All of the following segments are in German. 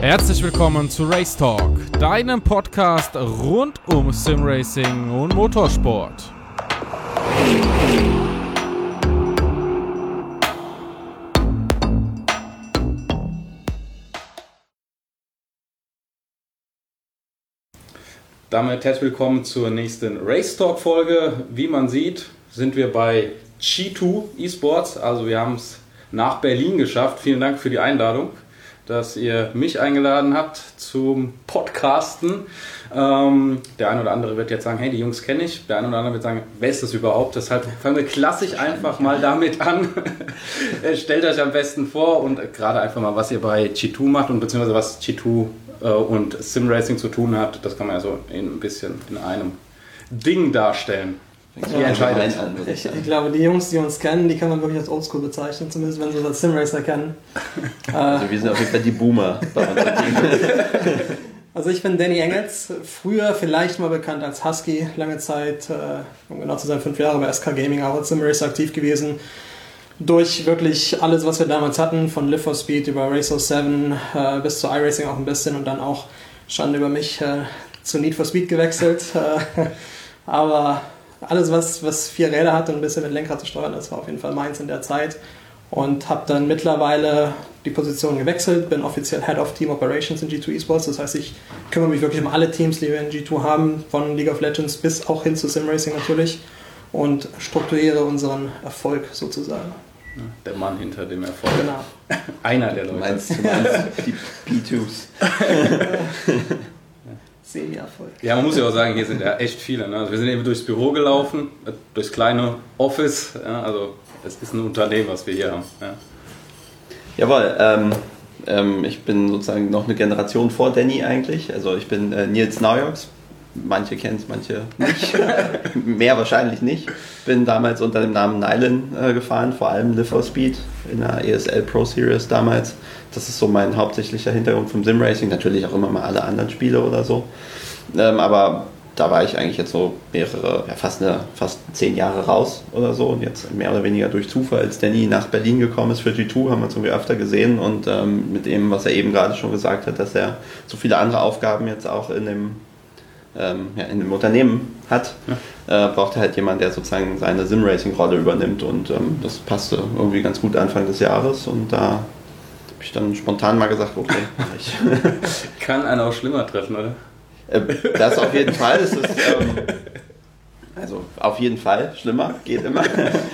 Herzlich willkommen zu Race Talk, deinem Podcast rund um Simracing und Motorsport. Damit herzlich willkommen zur nächsten Race Talk Folge. Wie man sieht, sind wir bei G2 Esports, also wir haben es nach Berlin geschafft. Vielen Dank für die Einladung, dass ihr mich eingeladen habt zum Podcasten. Der eine oder andere wird jetzt sagen, hey, die Jungs kenne ich. Der eine oder andere wird sagen, wer ist das überhaupt? Deshalb fangen wir klassisch einfach mal damit an. Stellt euch am besten vor und gerade einfach mal, was ihr bei G2 macht und beziehungsweise was G2 und Simracing zu tun hat. Das kann man ja so ein bisschen in einem Ding darstellen. Ihr entscheidet. Ich glaube, die Jungs, die uns kennen, die kann man wirklich als Oldschool bezeichnen, zumindest wenn sie uns als Simracer kennen. Also wir sind auf jeden Fall die Boomer bei unserem Team. Also ich bin Danny Engels, früher vielleicht mal bekannt als Husky, lange Zeit, um genau zu sein, 5 Jahre bei SK Gaming, auch als Simracer aktiv gewesen. Durch wirklich alles, was wir damals hatten, von Live for Speed über Race 07 bis zu iRacing auch ein bisschen und dann auch Schande über mich zu Need for Speed gewechselt. Aber alles, was 4 Räder hat und ein bisschen mit Lenkrad zu steuern, das war auf jeden Fall meins in der Zeit. Und habe dann mittlerweile die Position gewechselt, bin offiziell Head of Team Operations in G2 Esports. Das heißt, ich kümmere mich wirklich um alle Teams, die wir in G2 haben, von League of Legends bis auch hin zu Simracing natürlich und strukturiere unseren Erfolg sozusagen. Der Mann hinter dem Erfolg. Genau. Einer der Leute. Du meinst die P2s. Semi-Erfolg. Ja, man muss ja auch sagen, hier sind ja echt viele. Ne? Also wir sind eben durchs Büro gelaufen, durchs kleine Office. Ja? Also es ist ein Unternehmen, was wir hier haben. Ja. Jawohl, ich bin sozusagen noch eine Generation vor Danny eigentlich. Also ich bin Nils Naujoks. Manche kennen es, manche nicht. Mehr wahrscheinlich nicht. Bin damals unter dem Namen Nylon gefahren, vor allem Live for Speed in der ESL Pro Series damals. Das ist so mein hauptsächlicher Hintergrund vom Simracing. Natürlich auch immer mal alle anderen Spiele oder so. Aber da war ich eigentlich jetzt so fast 10 Jahre raus oder so. Und jetzt mehr oder weniger durch Zufall, als Danny nach Berlin gekommen ist für G2, haben wir uns irgendwie öfter gesehen. Und mit dem, was er eben gerade schon gesagt hat, dass er so viele andere Aufgaben jetzt auch in dem Unternehmen hat, braucht er halt jemanden, der sozusagen seine Simracing-Rolle übernimmt und das passte irgendwie ganz gut Anfang des Jahres und da habe ich dann spontan mal gesagt, okay, mach ich. Kann einen auch schlimmer treffen, oder? Das auf jeden Fall, also auf jeden Fall schlimmer, geht immer.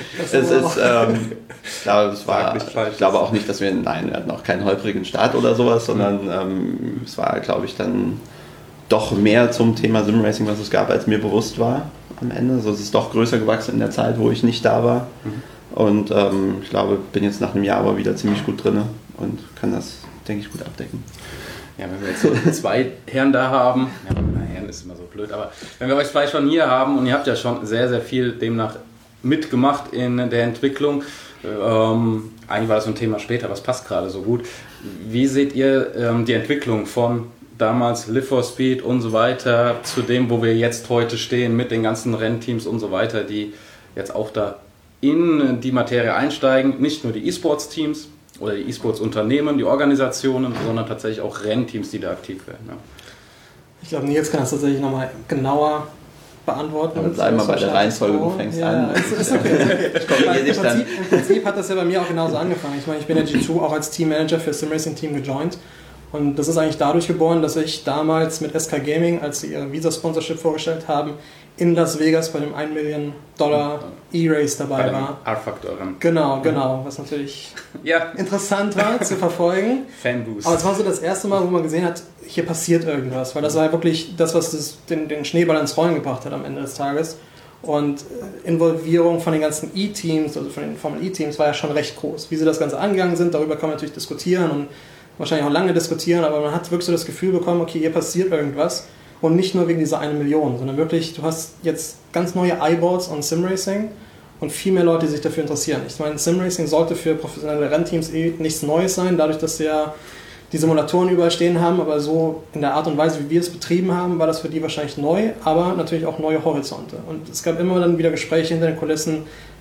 Ich glaube auch nicht, dass wir hatten auch keinen holprigen Start oder sowas, sondern es war, glaube ich, dann doch mehr zum Thema Simracing, was es gab, als mir bewusst war am Ende. Also es ist doch größer gewachsen in der Zeit, wo ich nicht da war. Und ich glaube, bin jetzt nach einem Jahr aber wieder ziemlich gut drin und kann das, denke ich, gut abdecken. Ja, wenn wir jetzt so 2 Herren da haben, Herren ist immer so blöd, aber wenn wir euch 2 schon hier haben und ihr habt ja schon sehr, sehr viel demnach mitgemacht in der Entwicklung, eigentlich war das so ein Thema später, aber es passt gerade so gut. Wie seht ihr die Entwicklung von damals Live for Speed und so weiter, zu dem, wo wir jetzt heute stehen, mit den ganzen Rennteams und so weiter, die jetzt auch da in die Materie einsteigen, nicht nur die E-Sports-Teams oder die E-Sports-Unternehmen, die Organisationen, sondern tatsächlich auch Rennteams, die da aktiv werden. Ja. Ich glaube, Nils kann das tatsächlich nochmal genauer beantworten. Aber bleiben wir bei der Reihenfolge, du fängst an. Ist okay. Im Prinzip hat das ja bei mir auch genauso angefangen. Ich meine, ich bin ja G2 auch als Teammanager für Simracing-Team gejoint. Und das ist eigentlich dadurch geboren, dass ich damals mit SK Gaming, als sie ihre Visa-Sponsorship vorgestellt haben, in Las Vegas bei dem $1 Million E-Race dabei war. R-Faktor. Genau, was natürlich interessant war zu verfolgen. Fanboost. Aber es war so das erste Mal, wo man gesehen hat, hier passiert irgendwas, weil das war wirklich das, was den Schneeball ins Rollen gebracht hat am Ende des Tages. Und Involvierung von den ganzen E-Teams, also von den Formel-E-Teams, war ja schon recht groß. Wie sie das Ganze angegangen sind, darüber kann man natürlich diskutieren und wahrscheinlich auch lange diskutieren, aber man hat wirklich so das Gefühl bekommen, okay, hier passiert irgendwas und nicht nur wegen dieser 1 Million, sondern wirklich, du hast jetzt ganz neue Eyeballs on Simracing und viel mehr Leute, die sich dafür interessieren. Ich meine, Simracing sollte für professionelle Rennteams nichts Neues sein, dadurch, dass sie ja die Simulatoren überall stehen haben, aber so in der Art und Weise, wie wir es betrieben haben, war das für die wahrscheinlich neu, aber natürlich auch neue Horizonte. Und es gab immer dann wieder Gespräche hinter den Kulissen,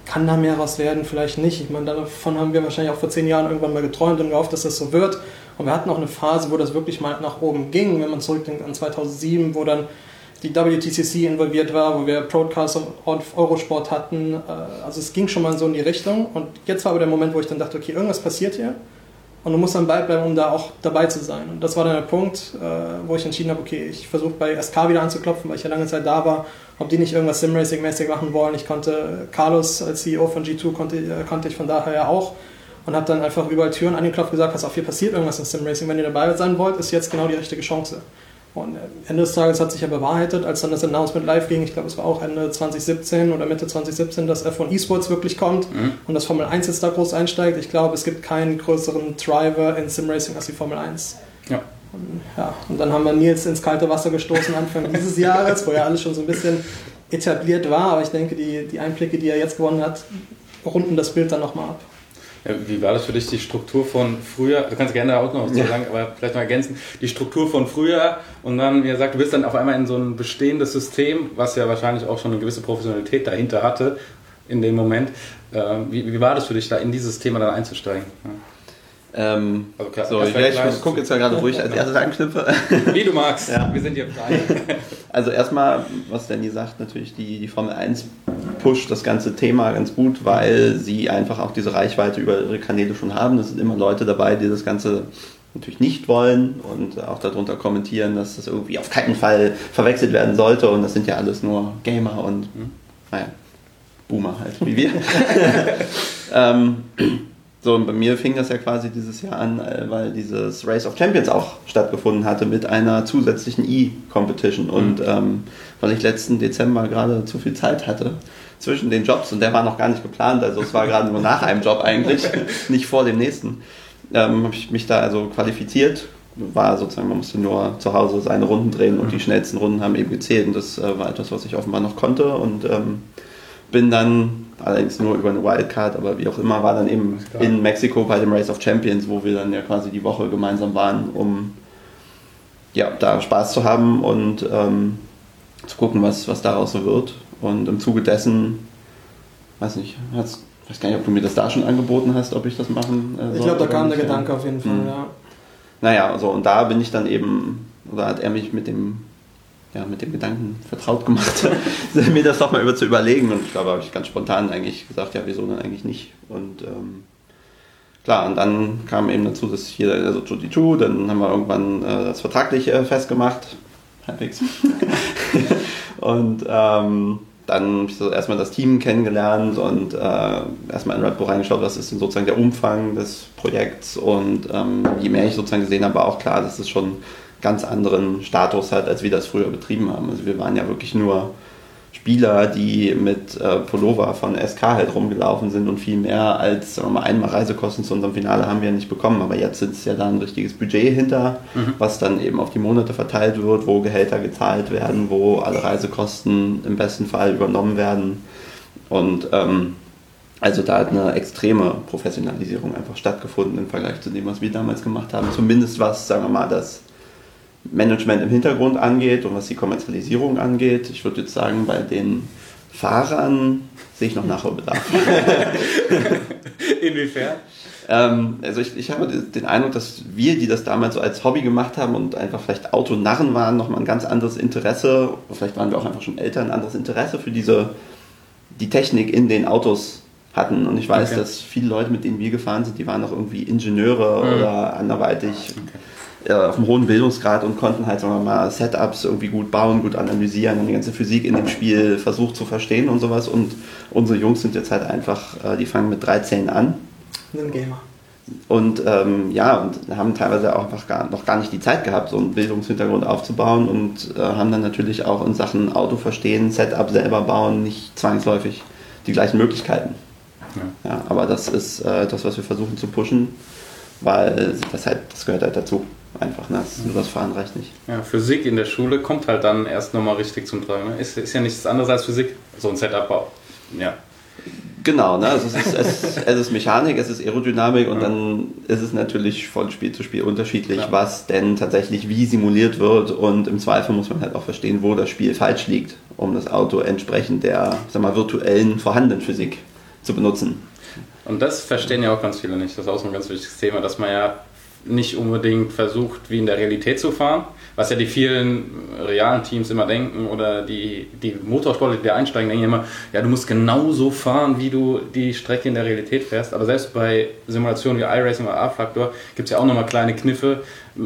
kann da mehr raus werden, vielleicht nicht. Ich meine, davon haben wir wahrscheinlich auch vor 10 Jahren irgendwann mal geträumt und gehofft, dass das so wird. Und wir hatten auch eine Phase, wo das wirklich mal nach oben ging, wenn man zurückdenkt an 2007, wo dann die WTCC involviert war, wo wir Broadcast auf Eurosport hatten. Also es ging schon mal so in die Richtung. Und jetzt war aber der Moment, wo ich dann dachte, okay, irgendwas passiert hier. Und du musst am Ball bleiben, um da auch dabei zu sein. Und das war dann der Punkt, wo ich entschieden habe, okay, ich versuche bei SK wieder anzuklopfen, weil ich ja lange Zeit da war, ob die nicht irgendwas Simracing-mäßig machen wollen. Ich konnte Carlos als CEO von G2 konnte ich von daher ja auch. Und habe dann einfach überall Türen angeklopft und gesagt, pass auf, hier passiert irgendwas im Simracing. Wenn ihr dabei sein wollt, ist jetzt genau die richtige Chance. Und Ende des Tages hat sich ja bewahrheitet, als dann das Announcement live ging, ich glaube es war auch Ende 2017 oder Mitte 2017, dass F1 Esports wirklich kommt und das Formel 1 jetzt da groß einsteigt. Ich glaube, es gibt keinen größeren Driver in Simracing als die Formel 1. Ja. Und dann haben wir Nils ins kalte Wasser gestoßen Anfang dieses Jahres, wo ja alles schon so ein bisschen etabliert war, aber ich denke, die Einblicke, die er jetzt gewonnen hat, runden das Bild dann nochmal ab. Ja, wie war das für dich, die Struktur von früher, du kannst gerne auch noch was zu sagen, aber vielleicht mal ergänzen, die Struktur von früher und dann, wie gesagt, du bist dann auf einmal in so ein bestehendes System, was ja wahrscheinlich auch schon eine gewisse Professionalität dahinter hatte in dem Moment. Wie war das für dich, da in dieses Thema dann einzusteigen? Ich gucke jetzt mal gerade, wo ich als erstes anknüpfe. Wie du magst, ja. Wir sind hier frei. Also erstmal, was Danny sagt, natürlich die Formel 1 pusht das ganze Thema ganz gut, weil sie einfach auch diese Reichweite über ihre Kanäle schon haben. Es sind immer Leute dabei, die das Ganze natürlich nicht wollen und auch darunter kommentieren, dass das irgendwie auf keinen Fall verwechselt werden sollte und das sind ja alles nur Gamer und Boomer halt, wie wir. So, und bei mir fing das ja quasi dieses Jahr an, weil dieses Race of Champions auch stattgefunden hatte mit einer zusätzlichen E-Competition. Und weil ich letzten Dezember gerade zu viel Zeit hatte zwischen den Jobs und der war noch gar nicht geplant, also es war gerade nur nach einem Job eigentlich, nicht vor dem nächsten, habe ich mich da also qualifiziert. War sozusagen, man musste nur zu Hause seine Runden drehen und die schnellsten Runden haben eben gezählt. Und das war etwas, was ich offenbar noch konnte und bin dann allerdings nur über eine Wildcard, aber wie auch immer, war dann eben in Mexiko bei dem Race of Champions, wo wir dann ja quasi die Woche gemeinsam waren, um ja, da Spaß zu haben und zu gucken, was daraus so wird. Und im Zuge dessen, weiß gar nicht, ob du mir das da schon angeboten hast, ob ich das machen soll. Ich glaube, da kam der Gedanke auf jeden Fall, ja. Naja, also und da bin ich dann eben, oder hat er mich mit dem Gedanken vertraut gemacht, mir das doch mal zu überlegen. Und ich glaube, habe ich ganz spontan eigentlich gesagt, ja, wieso denn eigentlich nicht? Und klar, und dann kam eben dazu, dass hier, also GT2, dann haben wir irgendwann das vertraglich festgemacht, halbwegs. Und dann habe ich so erstmal das Team kennengelernt und erstmal in Red Bull reingeschaut, was ist denn sozusagen der Umfang des Projekts. Und je mehr ich sozusagen gesehen habe, war auch klar, dass es schon ganz anderen Status hat, als wir das früher betrieben haben. Also wir waren ja wirklich nur Spieler, die mit Pullover von SK halt rumgelaufen sind und viel mehr als, sagen wir mal, einmal Reisekosten zu unserem Finale haben wir nicht bekommen. Aber jetzt ist ja da ein richtiges Budget hinter, was dann eben auf die Monate verteilt wird, wo Gehälter gezahlt werden, wo alle Reisekosten im besten Fall übernommen werden. Und also da hat eine extreme Professionalisierung einfach stattgefunden im Vergleich zu dem, was wir damals gemacht haben. Zumindest was, sagen wir mal, das Management im Hintergrund angeht und was die Kommerzialisierung angeht. Ich würde jetzt sagen, bei den Fahrern sehe ich noch Nachholbedarf. Inwiefern? Also ich habe den Eindruck, dass wir, die das damals so als Hobby gemacht haben und einfach vielleicht Autonarren waren, nochmal ein ganz anderes Interesse, vielleicht waren wir auch einfach schon älter, ein anderes Interesse für die Technik in den Autos hatten. Und ich weiß, dass viele Leute, mit denen wir gefahren sind, die waren auch irgendwie Ingenieure oder anderweitig auf einem hohen Bildungsgrad und konnten halt, sagen wir mal, Setups irgendwie gut bauen, gut analysieren und die ganze Physik in dem Spiel versucht zu verstehen und sowas. Und unsere Jungs sind jetzt halt einfach, die fangen mit 13 an. Ein Gamer. Und und haben teilweise auch einfach noch gar nicht die Zeit gehabt, so einen Bildungshintergrund aufzubauen und haben dann natürlich auch in Sachen Auto verstehen, Setup selber bauen, nicht zwangsläufig die gleichen Möglichkeiten. Ja, aber das ist das, was wir versuchen zu pushen, weil das gehört halt dazu. Einfach, ne? Das Fahren reicht nicht. Ja, Physik in der Schule kommt halt dann erst nochmal richtig zum Tragen. Ne? Ist ja nichts anderes als Physik, so ein Setup-Bau. Ja. Genau, ne? Also es ist Mechanik, es ist Aerodynamik und dann ist es natürlich von Spiel zu Spiel unterschiedlich, was denn tatsächlich wie simuliert wird und im Zweifel muss man halt auch verstehen, wo das Spiel falsch liegt, um das Auto entsprechend der, virtuellen vorhandenen Physik zu benutzen. Und das verstehen ja auch ganz viele nicht. Das ist auch so ein ganz wichtiges Thema, dass man ja nicht unbedingt versucht, wie in der Realität zu fahren, was ja die vielen realen Teams immer denken oder die Motorsportler, die da einsteigen, denken immer, ja, du musst genauso fahren, wie du die Strecke in der Realität fährst. Aber selbst bei Simulationen wie iRacing oder A-Factor gibt es ja auch nochmal kleine Kniffe,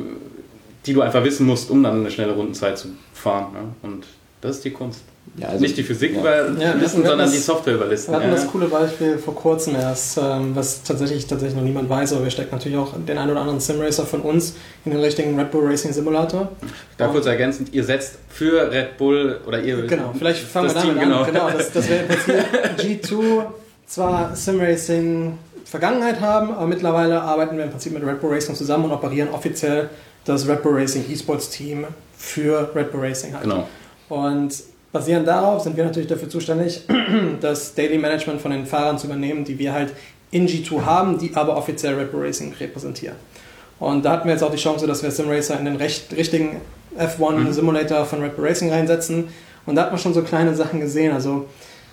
die du einfach wissen musst, um dann eine schnelle Rundenzeit zu fahren. Ne? Und das ist die Kunst. Ja, also nicht die Physik überlisten, sondern die Software überlisten. Wir hatten das coole Beispiel vor kurzem erst, was tatsächlich noch niemand weiß, aber wir stecken natürlich auch den einen oder anderen Simracer von uns in den richtigen Red Bull Racing Simulator. Da kurz ergänzend, ihr setzt für Red Bull oder ihr... Genau, vielleicht fangen wir damit an. Genau, das wäre im Prinzip G2 zwar Simracing Vergangenheit haben, aber mittlerweile arbeiten wir im Prinzip mit Red Bull Racing zusammen und operieren offiziell das Red Bull Racing eSports Team für Red Bull Racing halt. Genau. Und basierend darauf sind wir natürlich dafür zuständig, das Daily Management von den Fahrern zu übernehmen, die wir halt in G2 haben, die aber offiziell Red Bull Racing repräsentieren. Und da hatten wir jetzt auch die Chance, dass wir SimRacer in den richtigen F1 Simulator von Red Bull Racing reinsetzen. Und da hat man schon so kleine Sachen gesehen. Also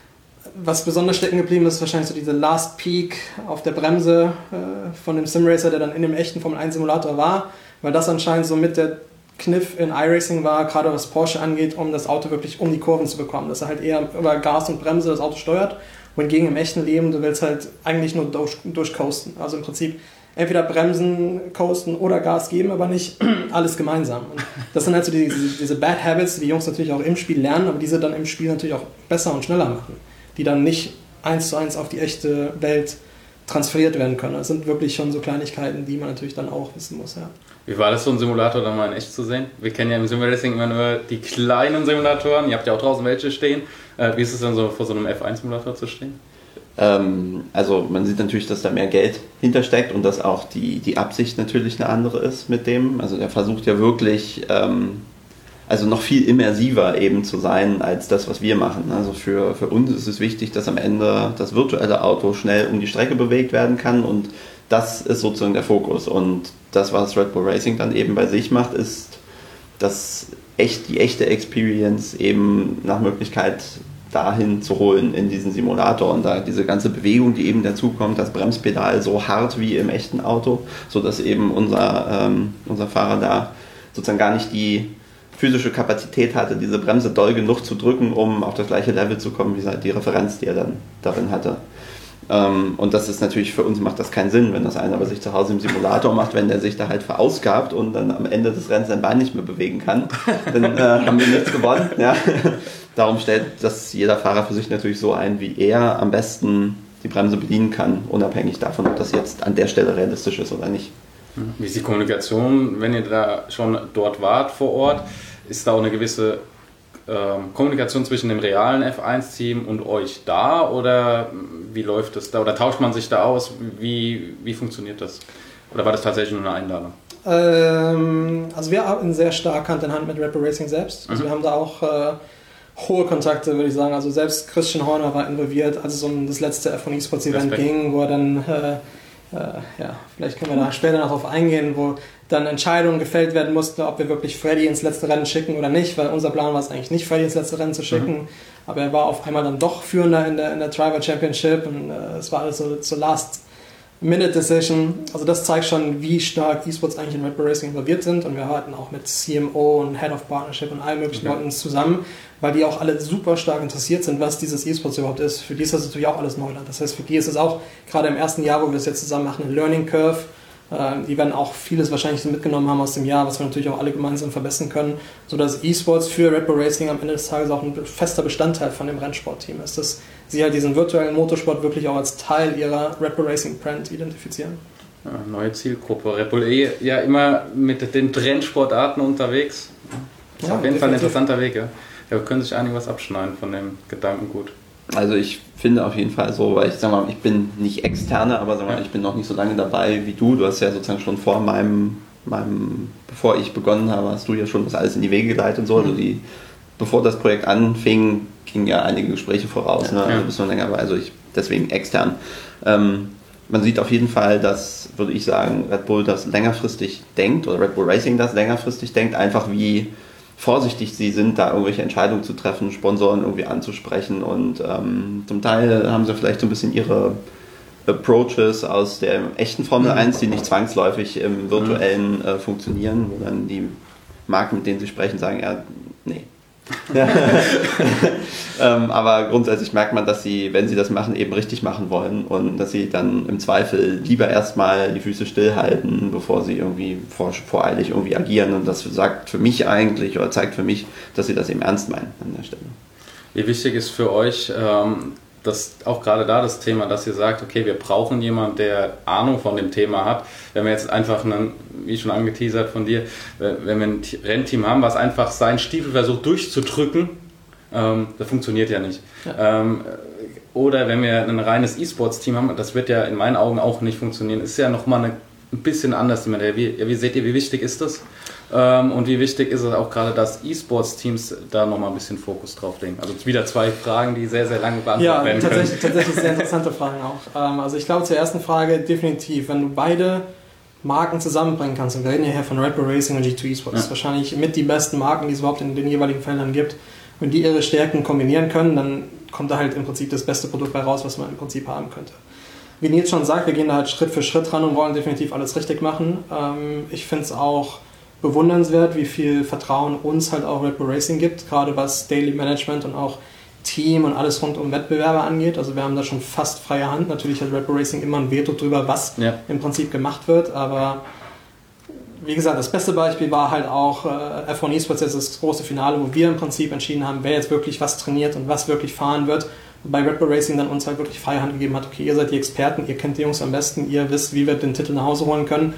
was besonders stecken geblieben ist, wahrscheinlich so diese Last Peak auf der Bremse von dem SimRacer, der dann in dem echten Formel 1 Simulator war, weil das anscheinend so mit der Kniff in iRacing war, gerade was Porsche angeht, um das Auto wirklich um die Kurven zu bekommen. Dass er halt eher über Gas und Bremse das Auto steuert. Wohingegen im echten Leben, du willst halt eigentlich nur durchcoasten. Also im Prinzip entweder bremsen, coasten oder Gas geben, aber nicht alles gemeinsam. Und das sind halt so diese Bad Habits, die die Jungs natürlich auch im Spiel lernen, aber diese dann im Spiel natürlich auch besser und schneller machen. Die dann nicht 1:1 auf die echte Welt transferiert werden können. Das sind wirklich schon so Kleinigkeiten, die man natürlich dann auch wissen muss. Ja. Wie war das, so einen Simulator dann mal in echt zu sehen? Wir kennen ja im Simracing immer nur die kleinen Simulatoren. Ihr habt ja auch draußen welche stehen. Wie ist es dann so, vor so einem F1-Simulator zu stehen? Also man sieht natürlich, dass da mehr Geld hintersteckt und dass auch die Absicht natürlich eine andere ist mit dem. Also der versucht ja wirklich also noch viel immersiver eben zu sein als das, was wir machen. Also für uns ist es wichtig, dass am Ende das virtuelle Auto schnell um die Strecke bewegt werden kann und das ist sozusagen der Fokus. Und das, was Red Bull Racing dann eben bei sich macht, ist, dass die echte Experience eben nach Möglichkeit dahin zu holen in diesen Simulator und da diese ganze Bewegung, die eben dazukommt, das Bremspedal so hart wie im echten Auto, sodass eben unser Fahrer da sozusagen gar nicht die physische Kapazität hatte, diese Bremse doll genug zu drücken, um auf das gleiche Level zu kommen, wie die Referenz, die er dann darin hatte. Und das ist natürlich, für uns macht das keinen Sinn, wenn das einer bei sich zu Hause im Simulator macht, wenn der sich da halt verausgabt und dann am Ende des Rennens sein Bein nicht mehr bewegen kann, dann haben wir nichts gewonnen. Ja. Darum stellt das jeder Fahrer für sich natürlich so ein, wie er am besten die Bremse bedienen kann, unabhängig davon, ob das jetzt an der Stelle realistisch ist oder nicht. Wie ist die Kommunikation, wenn ihr da schon dort wart vor Ort? Ist da auch eine gewisse Kommunikation zwischen dem realen F1-Team und euch da oder wie läuft das da? Oder tauscht man sich da aus? Wie funktioniert das? Oder war das tatsächlich nur eine Einladung? Also wir arbeiten sehr stark Hand in Hand mit Red Bull Racing selbst. Also wir haben da auch hohe Kontakte, würde ich sagen. Also selbst Christian Horner war involviert, als es um das letzte F1 eSports Event ging, wo er dann, vielleicht können wir da später noch drauf eingehen, wo dann Entscheidungen gefällt werden mussten, ob wir wirklich Freddy ins letzte Rennen schicken oder nicht, weil unser Plan war es eigentlich nicht, Freddy ins letzte Rennen zu schicken, aber er war auf einmal dann doch Führender in der Driver Championship und es war alles so Last-Minute-Decision. Also das zeigt schon, wie stark eSports eigentlich in Red Bull Racing involviert sind und wir arbeiten auch mit CMO und Head of Partnership und allen möglichen Leuten zusammen, weil die auch alle super stark interessiert sind, was dieses eSports überhaupt ist. Für die ist das natürlich auch alles Neuland. Das heißt, für die ist es auch, gerade im ersten Jahr, wo wir das jetzt zusammen machen, eine Learning Curve. Die werden auch vieles wahrscheinlich so mitgenommen haben aus dem Jahr, was wir natürlich auch alle gemeinsam verbessern können, sodass eSports für Red Bull Racing am Ende des Tages auch ein fester Bestandteil von dem Rennsportteam ist, dass sie halt diesen virtuellen Motorsport wirklich auch als Teil ihrer Red Bull Racing Brand identifizieren. Ja, neue Zielgruppe. Red Bull ja immer mit den Trendsportarten unterwegs. Das ist auf jeden Fall ein interessanter Weg. Ja. Da können sich einige was abschneiden von dem Gedankengut. Also ich finde auf jeden Fall so, weil ich bin nicht Externe, aber ich bin noch nicht so lange dabei wie du. Du hast ja sozusagen schon vor bevor ich begonnen habe, hast du ja schon das alles in die Wege geleitet und so. Also bevor das Projekt anfing, gingen ja einige Gespräche voraus. Ne? Also bis man länger war, deswegen extern. Man sieht auf jeden Fall, dass, würde ich sagen, Red Bull das längerfristig denkt oder Red Bull Racing das längerfristig denkt, einfach wie vorsichtig sie sind, da irgendwelche Entscheidungen zu treffen, Sponsoren irgendwie anzusprechen und zum Teil haben sie vielleicht so ein bisschen ihre Approaches aus der echten Formel 1, die nicht zwangsläufig im virtuellen funktionieren, wo dann die Marken, mit denen sie sprechen, sagen, ja, nee. Aber grundsätzlich merkt man, dass sie, wenn sie das machen, eben richtig machen wollen und dass sie dann im Zweifel lieber erstmal die Füße stillhalten, bevor sie irgendwie voreilig irgendwie agieren, und das sagt für mich eigentlich oder zeigt für mich, dass sie das eben ernst meinen an der Stelle. Wie wichtig ist für euch, dass auch gerade da das Thema, dass ihr sagt, okay, wir brauchen jemanden, der Ahnung von dem Thema hat. Wenn wir jetzt einfach, wie schon angeteasert von dir, wenn wir ein Rennteam haben, was einfach seinen Stiefel versucht durchzudrücken, das funktioniert ja nicht. Ja. Oder wenn wir ein reines E-Sports-Team haben, das wird ja in meinen Augen auch nicht funktionieren, ist ja nochmal ein bisschen anders. Wie seht ihr, wie wichtig ist das? Und wie wichtig ist es auch gerade, dass E-Sports-Teams da nochmal ein bisschen Fokus drauf legen? Also wieder 2 Fragen, die sehr, sehr lange beantwortet werden können. Ja, tatsächlich sehr interessante Fragen auch. Also ich glaube, zur ersten Frage definitiv, wenn du beide Marken zusammenbringen kannst, und wir reden ja hier von Red Bull Racing und G2 Esports, das ist wahrscheinlich mit die besten Marken, die es überhaupt in den jeweiligen Feldern gibt, wenn die ihre Stärken kombinieren können, dann kommt da halt im Prinzip das beste Produkt bei raus, was man im Prinzip haben könnte. Wie Nils schon sagt, wir gehen da halt Schritt für Schritt ran und wollen definitiv alles richtig machen. Ich finde es auch bewundernswert, wie viel Vertrauen uns halt auch Red Bull Racing gibt, gerade was Daily Management und auch Team und alles rund um Wettbewerbe angeht. Also wir haben da schon fast freie Hand. Natürlich hat Red Bull Racing immer ein Veto drüber, was im Prinzip gemacht wird, aber wie gesagt, das beste Beispiel war halt auch F1 Esports, jetzt das große Finale, wo wir im Prinzip entschieden haben, wer jetzt wirklich was trainiert und was wirklich fahren wird. Bei Red Bull Racing dann uns halt wirklich freie Hand gegeben hat, okay, ihr seid die Experten, ihr kennt die Jungs am besten, ihr wisst, wie wir den Titel nach Hause holen können.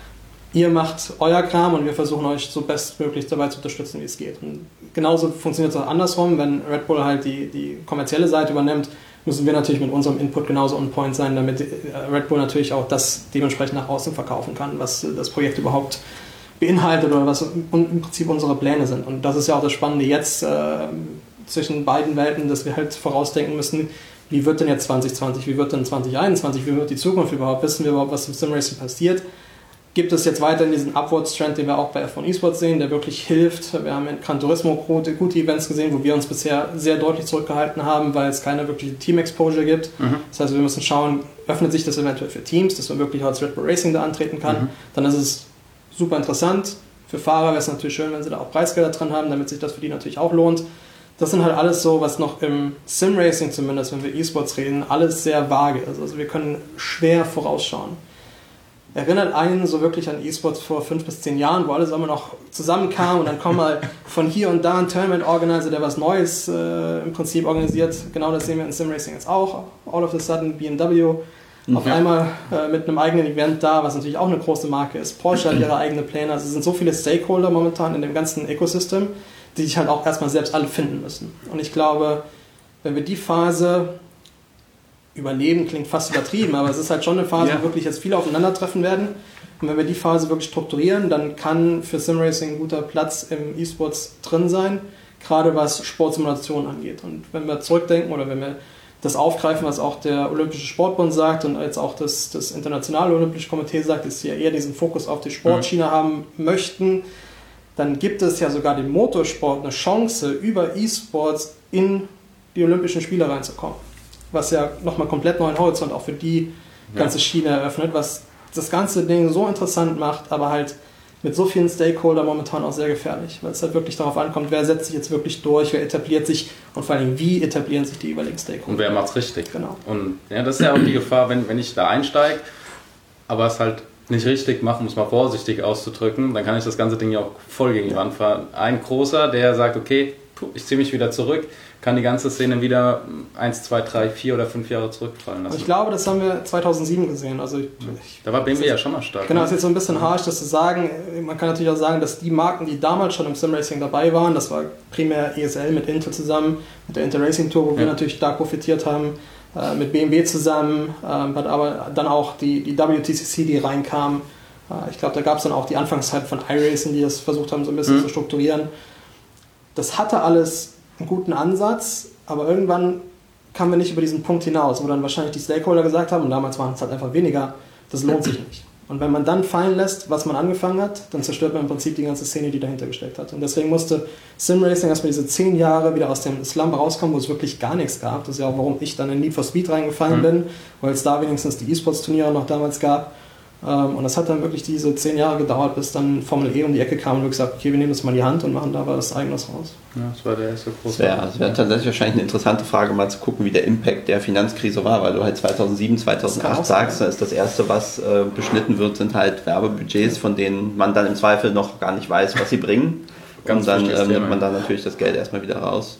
Ihr macht euer Kram und wir versuchen euch so bestmöglich dabei zu unterstützen, wie es geht. Und genauso funktioniert es auch andersrum, wenn Red Bull halt die kommerzielle Seite übernimmt, müssen wir natürlich mit unserem Input genauso on point sein, damit Red Bull natürlich auch das dementsprechend nach außen verkaufen kann, was das Projekt überhaupt beinhaltet oder was im Prinzip unsere Pläne sind. Und das ist ja auch das Spannende jetzt zwischen beiden Welten, dass wir halt vorausdenken müssen, wie wird denn jetzt 2020, wie wird denn 2021, wie wird die Zukunft überhaupt, wissen wir überhaupt, was im Simracing passiert. Gibt es jetzt weiterhin diesen Upwards-Trend, den wir auch bei F1 Esports sehen, der wirklich hilft. Wir haben in Gran Turismo gute Events gesehen, wo wir uns bisher sehr deutlich zurückgehalten haben, weil es keine wirkliche Team-Exposure gibt. Das heißt, wir müssen schauen, öffnet sich das eventuell für Teams, dass man wirklich als Red Bull Racing da antreten kann. Dann ist es super interessant. Für Fahrer wäre es natürlich schön, wenn sie da auch Preisgelder drin haben, damit sich das für die natürlich auch lohnt. Das sind halt alles so, was noch im Sim-Racing zumindest, wenn wir E-Sports reden, alles sehr vage ist. Also wir können schwer vorausschauen. Erinnert einen so wirklich an E-Sports vor 5 bis 10 Jahren, wo alles immer noch zusammenkam und dann kommt mal von hier und da ein Tournament-Organizer, der was Neues im Prinzip organisiert. Genau das sehen wir in Sim-Racing jetzt auch. All of a sudden BMW auf einmal mit einem eigenen Event da, was natürlich auch eine große Marke ist. Porsche hat ihre eigenen Pläne. Also es sind so viele Stakeholder momentan in dem ganzen Ecosystem, die sich halt auch erstmal selbst alle finden müssen. Und ich glaube, wenn wir die Phase überleben, klingt fast übertrieben, aber es ist halt schon eine Phase, wo wirklich jetzt viele aufeinandertreffen werden. Und wenn wir die Phase wirklich strukturieren, dann kann für Simracing ein guter Platz im E-Sports drin sein, gerade was Sportsimulation angeht. Und wenn wir zurückdenken oder wenn wir das aufgreifen, was auch der Olympische Sportbund sagt und jetzt auch das Internationale Olympische Komitee sagt, dass sie ja eher diesen Fokus auf die Sportschiene haben möchten, dann gibt es ja sogar dem Motorsport eine Chance, über E-Sports in die Olympischen Spiele reinzukommen. Was ja nochmal komplett neuen Horizont auch für die ganze Schiene eröffnet, was das ganze Ding so interessant macht, aber halt mit so vielen Stakeholdern momentan auch sehr gefährlich, weil es halt wirklich darauf ankommt, wer setzt sich jetzt wirklich durch, wer etabliert sich und vor allem, wie etablieren sich die jeweiligen Stakeholder. Und wer macht es richtig. Genau. Und ja, das ist ja auch die Gefahr, wenn ich da einsteige, aber es halt nicht richtig mache, um es mal vorsichtig auszudrücken, dann kann ich das ganze Ding ja auch voll gegen die Wand fahren. Ein Großer, der sagt, okay, ich ziehe mich wieder zurück, kann die ganze Szene wieder 1, 2, 3, 4 oder 5 Jahre zurückfallen lassen. Ich glaube, das haben wir 2007 gesehen. Also da war BMW ja schon mal stark. Genau, das ist jetzt so ein bisschen harsch, das zu sagen. Man kann natürlich auch sagen, dass die Marken, die damals schon im Simracing dabei waren, das war primär ESL mit Intel zusammen, mit der Intel Racing Tour, wo wir natürlich stark profitiert haben, mit BMW zusammen, aber dann auch die WTCC, die reinkam. Ich glaube, da gab es dann auch die Anfangszeit von iRacing, die das versucht haben, so ein bisschen zu strukturieren. Das hatte alles einen guten Ansatz, aber irgendwann kamen wir nicht über diesen Punkt hinaus, wo dann wahrscheinlich die Stakeholder gesagt haben, und damals waren es halt einfach weniger, das lohnt sich nicht. Und wenn man dann fallen lässt, was man angefangen hat, dann zerstört man im Prinzip die ganze Szene, die dahinter gesteckt hat. Und deswegen musste Simracing erstmal diese 10 Jahre wieder aus dem Slump rauskommen, wo es wirklich gar nichts gab. Das ist ja auch, warum ich dann in Need for Speed reingefallen bin, weil es da wenigstens die E-Sports-Turniere noch damals gab. Und das hat dann wirklich diese 10 Jahre gedauert, bis dann Formel E um die Ecke kam und wir gesagt, okay, wir nehmen das mal in die Hand und machen da was Eigenes raus. Ja, das war der erste große. Das wäre tatsächlich wahrscheinlich eine interessante Frage, mal zu gucken, wie der Impact der Finanzkrise war, weil du halt 2007, 2008 sagst, da ist das Erste, was beschnitten wird, sind halt Werbebudgets, von denen man dann im Zweifel noch gar nicht weiß, was sie bringen. Und dann nimmt man dann natürlich das Geld erstmal wieder raus.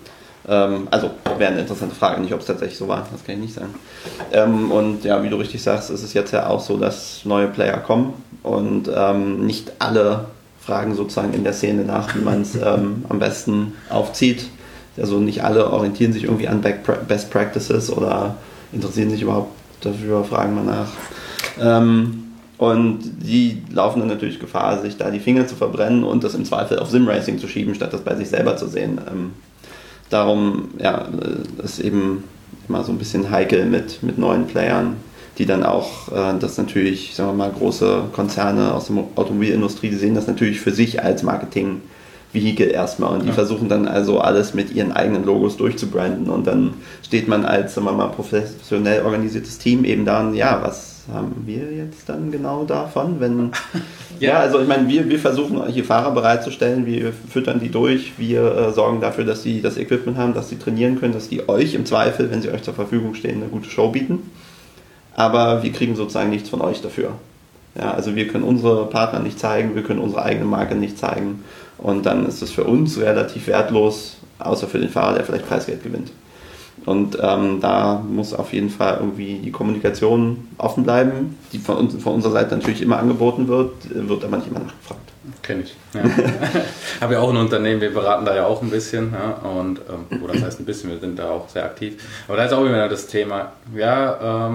Also wäre eine interessante Frage, nicht ob es tatsächlich so war, das kann ich nicht sagen. Und ja, wie du richtig sagst, ist es jetzt ja auch so, dass neue Player kommen und nicht alle fragen sozusagen in der Szene nach, wie man es am besten aufzieht. Also nicht alle orientieren sich irgendwie an Best Practices oder interessieren sich überhaupt dafür, fragen mal nach. Und die laufen dann natürlich Gefahr, sich da die Finger zu verbrennen und das im Zweifel auf Simracing zu schieben, statt das bei sich selber zu sehen. Darum ist eben immer so ein bisschen heikel mit neuen Playern, die dann auch das natürlich, sagen wir mal, große Konzerne aus der Automobilindustrie, die sehen das natürlich für sich als Marketing-Vehikel erstmal und die versuchen dann also alles mit ihren eigenen Logos durchzubranden und dann steht man als, sagen wir mal, professionell organisiertes Team eben da und ja, was haben wir jetzt dann genau davon, wenn... Ja, also ich meine, wir versuchen hier Fahrer bereitzustellen, wir füttern die durch, wir sorgen dafür, dass sie das Equipment haben, dass sie trainieren können, dass die euch im Zweifel, wenn sie euch zur Verfügung stehen, eine gute Show bieten. Aber wir kriegen sozusagen nichts von euch dafür. Ja, also wir können unsere Partner nicht zeigen, wir können unsere eigene Marke nicht zeigen und dann ist es für uns relativ wertlos, außer für den Fahrer, der vielleicht Preisgeld gewinnt. Und da muss auf jeden Fall irgendwie die Kommunikation offen bleiben, die von unserer Seite natürlich immer angeboten wird aber nicht immer nachgefragt. Kenne ich. Ja. Habe ja auch ein Unternehmen, wir beraten da ja auch ein bisschen. Ja, und, oder das heißt ein bisschen, wir sind da auch sehr aktiv. Aber da ist auch immer das Thema, ja,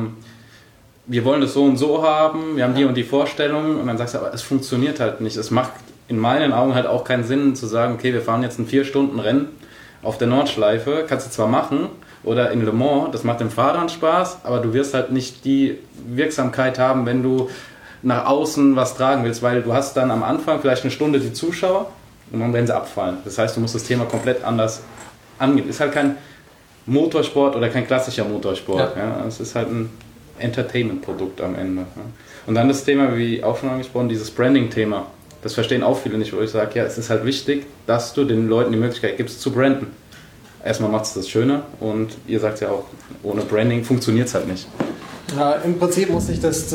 wir wollen das so und so haben, wir haben die und die Vorstellungen und dann sagst du, aber es funktioniert halt nicht. Es macht in meinen Augen halt auch keinen Sinn zu sagen, okay, wir fahren jetzt ein 4-Stunden-Rennen auf der Nordschleife, kannst du zwar machen, oder in Le Mans, das macht dem Fahrern Spaß, aber du wirst halt nicht die Wirksamkeit haben, wenn du nach außen was tragen willst, weil du hast dann am Anfang vielleicht eine Stunde die Zuschauer und dann werden sie abfallen. Das heißt, du musst das Thema komplett anders angehen. Ist halt kein Motorsport oder kein klassischer Motorsport. Ja. Es ist halt ein Entertainment-Produkt am Ende. Ja. Und dann das Thema, wie auch schon angesprochen, dieses Branding-Thema. Das verstehen auch viele nicht, wo ich sage, ja, es ist halt wichtig, dass du den Leuten die Möglichkeit gibst zu branden. Erstmal macht es das schöner und ihr sagt ja auch, ohne Branding funktioniert es halt nicht. Ja, im Prinzip muss sich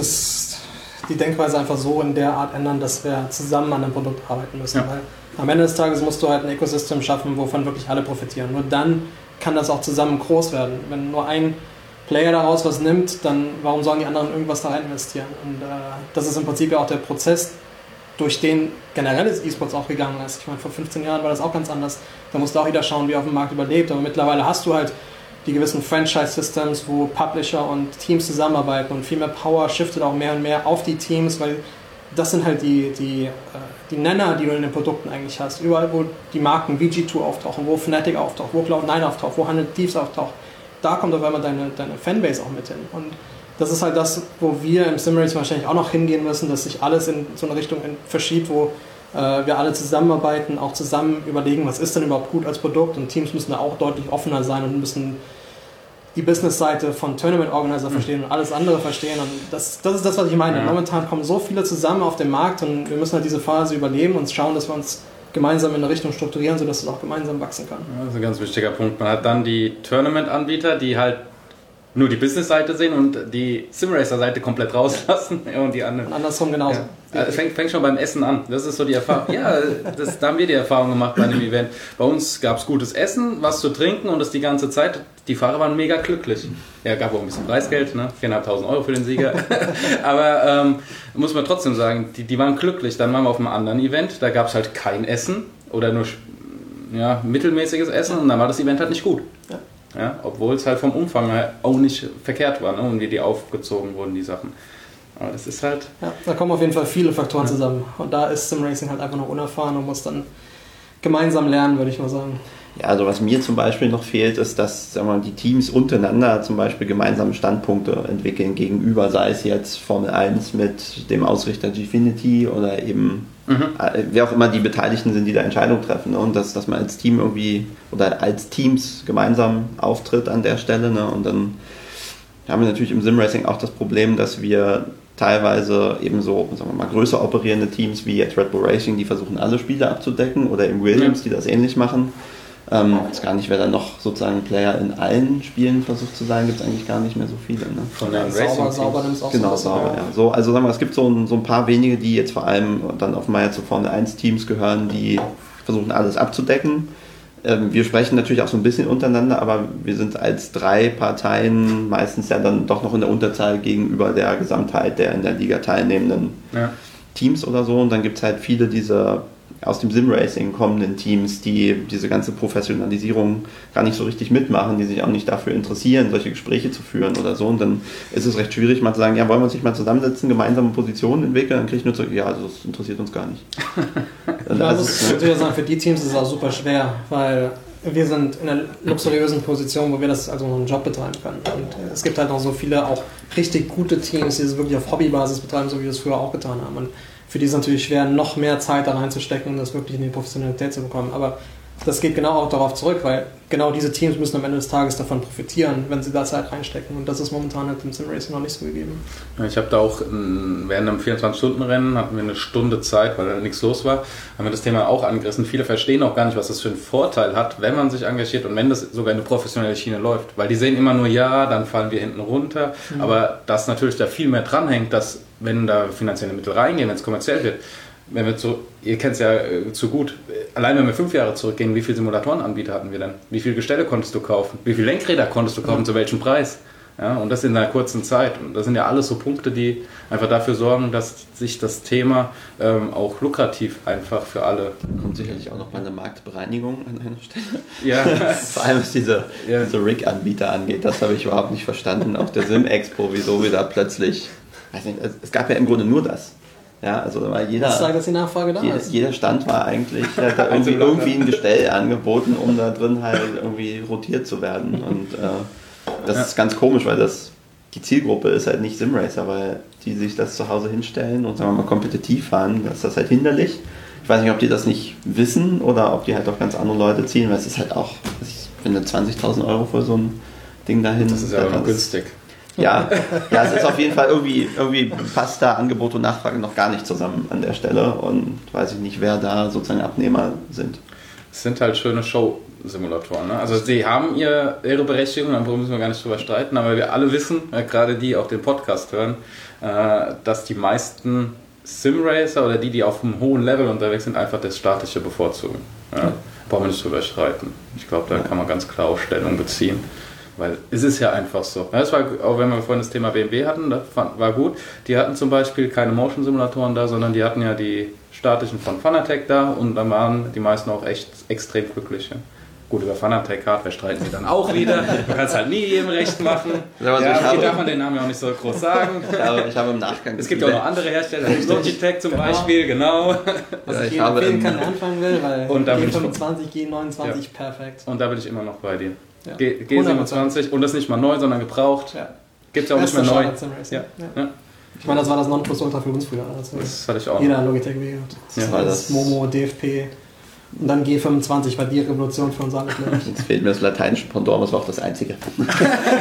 die Denkweise einfach so in der Art ändern, dass wir zusammen an einem Produkt arbeiten müssen. Ja. Weil am Ende des Tages musst du halt ein Ökosystem schaffen, wovon wirklich alle profitieren. Nur dann kann das auch zusammen groß werden. Wenn nur ein Player daraus was nimmt, dann warum sollen die anderen irgendwas da rein investieren? Und das ist im Prinzip ja auch der Prozess, durch den generell das E-Sports auch gegangen ist. Ich meine, vor 15 Jahren war das auch ganz anders. Da musst du auch wieder schauen, wie auf dem Markt überlebt. Aber mittlerweile hast du halt die gewissen Franchise-Systems, wo Publisher und Teams zusammenarbeiten und viel mehr Power shiftet auch mehr und mehr auf die Teams, weil das sind halt die Nenner, die du in den Produkten eigentlich hast. Überall, wo die Marken wie G2 auftauchen, wo Fnatic auftaucht, wo Cloud9 auftaucht, wo 100 Thieves auftaucht, da kommt auf einmal deine Fanbase auch mit hin. Und das ist halt das, wo wir im Simracing wahrscheinlich auch noch hingehen müssen, dass sich alles in so eine Richtung verschiebt, wo wir alle zusammenarbeiten, auch zusammen überlegen, was ist denn überhaupt gut als Produkt, und Teams müssen da auch deutlich offener sein und müssen die Business-Seite von Tournament Organizer verstehen und alles andere verstehen, und das ist das, was ich meine. Ja. Momentan kommen so viele zusammen auf den Markt und wir müssen halt diese Phase überleben und schauen, dass wir uns gemeinsam in eine Richtung strukturieren, sodass es auch gemeinsam wachsen kann. Ja, das ist ein ganz wichtiger Punkt. Man hat dann die Tournament-Anbieter, die halt nur die Business-Seite sehen und die Simracer-Seite komplett rauslassen. Ja, und die anderen. Und andersrum genauso. Ja. Es fängt schon beim Essen an. Das ist so die Erfahrung. Ja, da haben wir die Erfahrung gemacht bei einem Event. Bei uns gab es gutes Essen, was zu trinken und das die ganze Zeit. Die Fahrer waren mega glücklich. Ja, gab auch ein bisschen Preisgeld, ne? 4.500 Euro für den Sieger. Aber muss man trotzdem sagen, die waren glücklich. Dann waren wir auf einem anderen Event, da gab es halt kein Essen oder nur mittelmäßiges Essen und dann war das Event halt nicht gut. Ja. Ja, obwohl es halt vom Umfang her auch nicht verkehrt war, ne? Und wie die aufgezogen wurden, die Sachen. Aber das ist halt... Ja, da kommen auf jeden Fall viele Faktoren zusammen. Und da ist Simracing halt einfach noch unerfahren und muss dann gemeinsam lernen, würde ich mal sagen. Ja, also was mir zum Beispiel noch fehlt, ist, dass sagen wir mal, die Teams untereinander zum Beispiel gemeinsame Standpunkte entwickeln gegenüber, sei es jetzt Formel 1 mit dem Ausrichter Gfinity oder eben wer auch immer die Beteiligten sind, die da Entscheidungen treffen. Ne? Und dass man als Team irgendwie oder als Teams gemeinsam auftritt an der Stelle. Ne? Und dann haben wir natürlich im Simracing auch das Problem, dass wir teilweise eben so, sagen wir mal, größer operierende Teams wie jetzt Red Bull Racing, die versuchen alle Spiele abzudecken, oder eben Williams, die das ähnlich machen. Ich weiß gar nicht, wer da noch sozusagen Player in allen Spielen versucht zu sein, gibt es eigentlich gar nicht mehr so viele. Ne? Von den sauber nimmst auch genau, so sauber, ja. So, also sagen wir, es gibt so ein paar wenige, die jetzt vor allem dann offenbar zu Formel 1 Teams gehören, die versuchen alles abzudecken. Wir sprechen natürlich auch so ein bisschen untereinander, aber wir sind als 3 Parteien meistens ja dann doch noch in der Unterzahl gegenüber der Gesamtheit der in der Liga teilnehmenden Teams oder so. Und dann gibt es halt viele dieser aus dem Simracing kommenden Teams, die diese ganze Professionalisierung gar nicht so richtig mitmachen, die sich auch nicht dafür interessieren, solche Gespräche zu führen oder so. Und dann ist es recht schwierig, mal zu sagen, ja, wollen wir uns nicht mal zusammensetzen, gemeinsame Positionen entwickeln? Dann kriege ich nur zurück, ja, also das interessiert uns gar nicht. Ja, das muss natürlich sagen, für die Teams ist es auch super schwer, weil wir sind in einer luxuriösen Position, wo wir das also noch einen Job betreiben können. Und es gibt halt noch so viele auch richtig gute Teams, die das wirklich auf Hobbybasis betreiben, so wie wir es früher auch getan haben. Und für die ist es natürlich schwer, noch mehr Zeit da reinzustecken, um das wirklich in die Professionalität zu bekommen. Aber das geht genau auch darauf zurück, weil genau diese Teams müssen am Ende des Tages davon profitieren, wenn sie da Zeit reinstecken. Und das ist momentan halt im Simracing noch nicht so gegeben. Ich habe da auch während einem 24-Stunden-Rennen hatten wir eine Stunde Zeit, weil da nichts los war, haben wir das Thema auch angerissen. Viele verstehen auch gar nicht, was das für einen Vorteil hat, wenn man sich engagiert und wenn das sogar in eine professionelle Schiene läuft. Weil die sehen immer nur, ja, dann fallen wir hinten runter. Aber dass natürlich da viel mehr dranhängt, dass wenn da finanzielle Mittel reingehen, wenn es kommerziell wird, wenn wir ihr kennt es ja zu gut, allein wenn wir 5 Jahre zurückgehen, wie viele Simulatorenanbieter hatten wir denn? Wie viele Gestelle konntest du kaufen? Wie viele Lenkräder konntest du kaufen? Zu welchem Preis? Ja, und das in einer kurzen Zeit. Und das sind ja alles so Punkte, die einfach dafür sorgen, dass sich das Thema auch lukrativ einfach für alle... Kommt sicherlich auch noch mal eine Marktbereinigung an einer Stelle. Ja. Vor allem was diese Rig-Anbieter angeht, das habe ich überhaupt nicht verstanden. Auf der Sim-Expo, wieso wir da plötzlich... Weiß nicht, es gab ja im Grunde nur das. Ja, also war jeder, das zeigt, dass die Nachfrage da ist. Jeder Stand war eigentlich, hat da irgendwie ein Gestell angeboten, um da drin halt irgendwie rotiert zu werden. Und das ist ganz komisch, weil die Zielgruppe ist halt nicht Simracer, weil die sich das zu Hause hinstellen und sagen wir mal kompetitiv fahren, das ist das halt hinderlich. Ich weiß nicht, ob die das nicht wissen oder ob die halt auf ganz andere Leute zielen, weil es ist halt auch, ich finde 20.000 Euro für so ein Ding dahin. Das ist ja aber noch günstig. Ja, es ist auf jeden Fall irgendwie passt da Angebot und Nachfrage noch gar nicht zusammen an der Stelle und weiß ich nicht, wer da sozusagen Abnehmer sind. Es sind halt schöne Show-Simulatoren. Ne? Also sie haben ihre Berechtigung, darüber müssen wir gar nicht drüber streiten, aber wir alle wissen, gerade die auch den Podcast hören, dass die meisten Simracer oder die auf einem hohen Level unterwegs sind, einfach das Statische bevorzugen. Ja? Brauchen wir nicht drüber streiten. Ich glaube, da kann man ganz klar auch Stellung beziehen. Weil es ist ja einfach so. Das war, auch wenn wir vorhin das Thema BMW hatten, das war gut. Die hatten zum Beispiel keine Motion-Simulatoren da, sondern die hatten ja die statischen von Fanatec da und dann waren die meisten auch echt extrem glücklich. Ja. Gut, über Fanatec Hardware streiten sie dann auch wieder. Man kann es halt nie jedem recht machen. Ja, also hier darf man den Namen ja auch nicht so groß sagen. Ja, ich habe im Nachgang... Es gibt auch noch andere Hersteller, Logitech zum Beispiel, genau. Was ich jedem empfehlen kann, anfangen will, weil und G25, G29, perfekt. Und da bin ich immer noch bei dir. Ja. G27 und das nicht mal neu, sondern gebraucht. Ja. Gibt es ja auch nicht mehr neu. Ja. Ich meine, das war das Nonplusultra für uns früher. Also das hatte ich auch. Jeder Logitech W gehabt. Das war das Momo, DFP und dann G25 war die Revolution für uns alle. Jetzt fehlt mir das lateinische Pendant, das war auch das Einzige. Das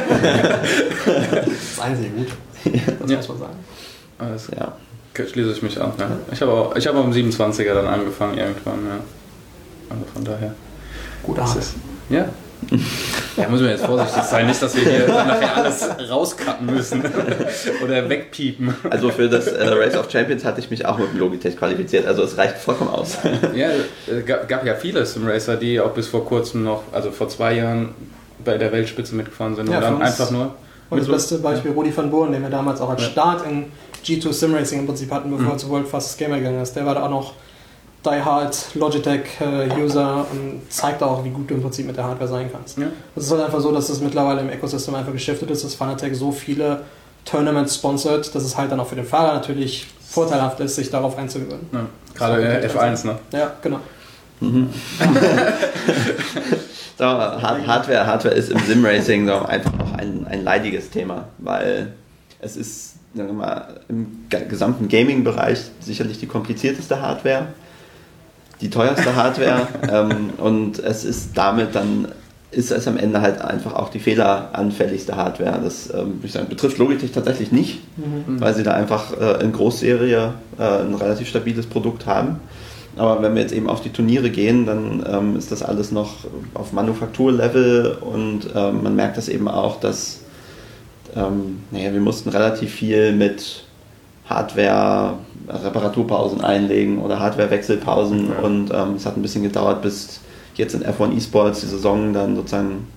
Einzige gut. Das muss man sagen. Also, ja. Schließe ich mich an. Ja. Ich habe auch im 27er dann angefangen irgendwann. Ja. Also von daher. Gute Art. Ja. Ja, müssen wir jetzt vorsichtig sein, nicht, dass wir hier nachher alles rauscutten müssen oder wegpiepen. Also für das Race of Champions hatte ich mich auch mit dem Logitech qualifiziert, also es reicht vollkommen aus. Ja, gab ja viele Simracer, die auch bis vor kurzem noch, also vor 2 Jahren bei der Weltspitze mitgefahren sind und dann einfach nur... Und das beste Beispiel Rudi van Boorn, den wir damals auch als Start in G2 Simracing im Prinzip hatten, bevor er zu World Fastest Gamer gegangen ist. Der war da auch noch Die Hard Logitech-User und zeigt auch, wie gut du im Prinzip mit der Hardware sein kannst. Ja. Es ist halt einfach so, dass es mittlerweile im Ökosystem einfach geschiftet ist, dass Fanatec so viele Tournaments sponsert, dass es halt dann auch für den Fahrer natürlich vorteilhaft ist, sich darauf einzugewöhnen. Ja. Gerade F1, ne? Ja, genau. Hardware ist im Sim-Racing einfach noch ein leidiges Thema, weil es ist, sagen wir mal, im gesamten Gaming-Bereich sicherlich die komplizierteste Hardware, die teuerste Hardware und es ist am Ende halt einfach auch die fehleranfälligste Hardware. Das würde ich sagen, betrifft Logitech tatsächlich nicht, weil sie da einfach in Großserie ein relativ stabiles Produkt haben. Aber wenn wir jetzt eben auf die Turniere gehen, dann ist das alles noch auf Manufakturlevel und man merkt das eben auch, dass wir mussten relativ viel mit Hardware-Reparaturpausen einlegen oder Hardware-Wechselpausen und es hat ein bisschen gedauert, bis jetzt in F1 eSports die Saison dann sozusagen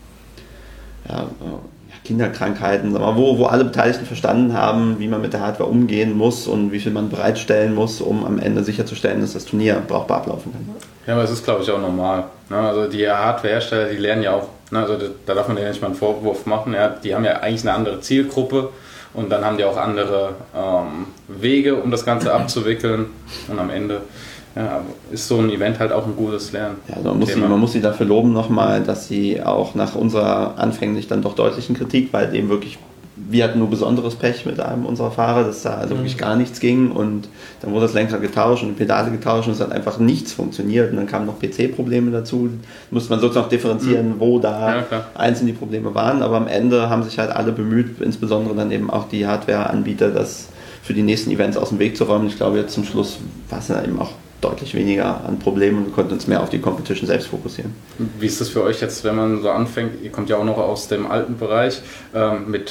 Kinderkrankheiten, wo alle Beteiligten verstanden haben, wie man mit der Hardware umgehen muss und wie viel man bereitstellen muss, um am Ende sicherzustellen, dass das Turnier brauchbar ablaufen kann. Ja, aber es ist, glaube ich, auch normal. Also die Hardwarehersteller, die lernen ja auch, also da darf man denen nicht mal einen Vorwurf machen, die haben ja eigentlich eine andere Zielgruppe und dann haben die auch andere Wege, um das Ganze abzuwickeln und am Ende ist so ein Event halt auch ein gutes Lernen. Ja, also man muss sie dafür loben nochmal, dass sie auch nach unserer anfänglich dann doch deutlichen Kritik, weil eben wirklich, wir hatten nur besonderes Pech mit einem unserer Fahrer, dass da also wirklich gar nichts ging und dann wurde das Lenkrad getauscht und die Pedale getauscht und es hat einfach nichts funktioniert und dann kamen noch PC-Probleme dazu, musste man sozusagen differenzieren, wo da einzeln die Probleme waren, aber am Ende haben sich halt alle bemüht, insbesondere dann eben auch die Hardware-Anbieter, das für die nächsten Events aus dem Weg zu räumen. Ich glaube, jetzt zum Schluss war es dann eben auch deutlich weniger an Problemen und wir konnten uns mehr auf die Competition selbst fokussieren. Wie ist das für euch jetzt, wenn man so anfängt, ihr kommt ja auch noch aus dem alten Bereich, mit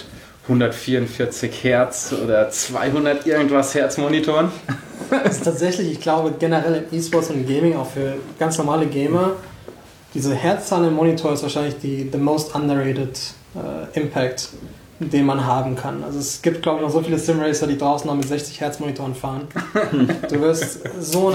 144 Hertz oder 200 irgendwas Hertz Monitoren? Das ist tatsächlich, ich glaube generell im E-Sports und Gaming, auch für ganz normale Gamer, diese Herzzahl im Monitor ist wahrscheinlich the most underrated Impact, den man haben kann. Also es gibt, glaube ich, noch so viele Simracer, die draußen noch mit 60 Hertz Monitoren fahren. Du wirst so ein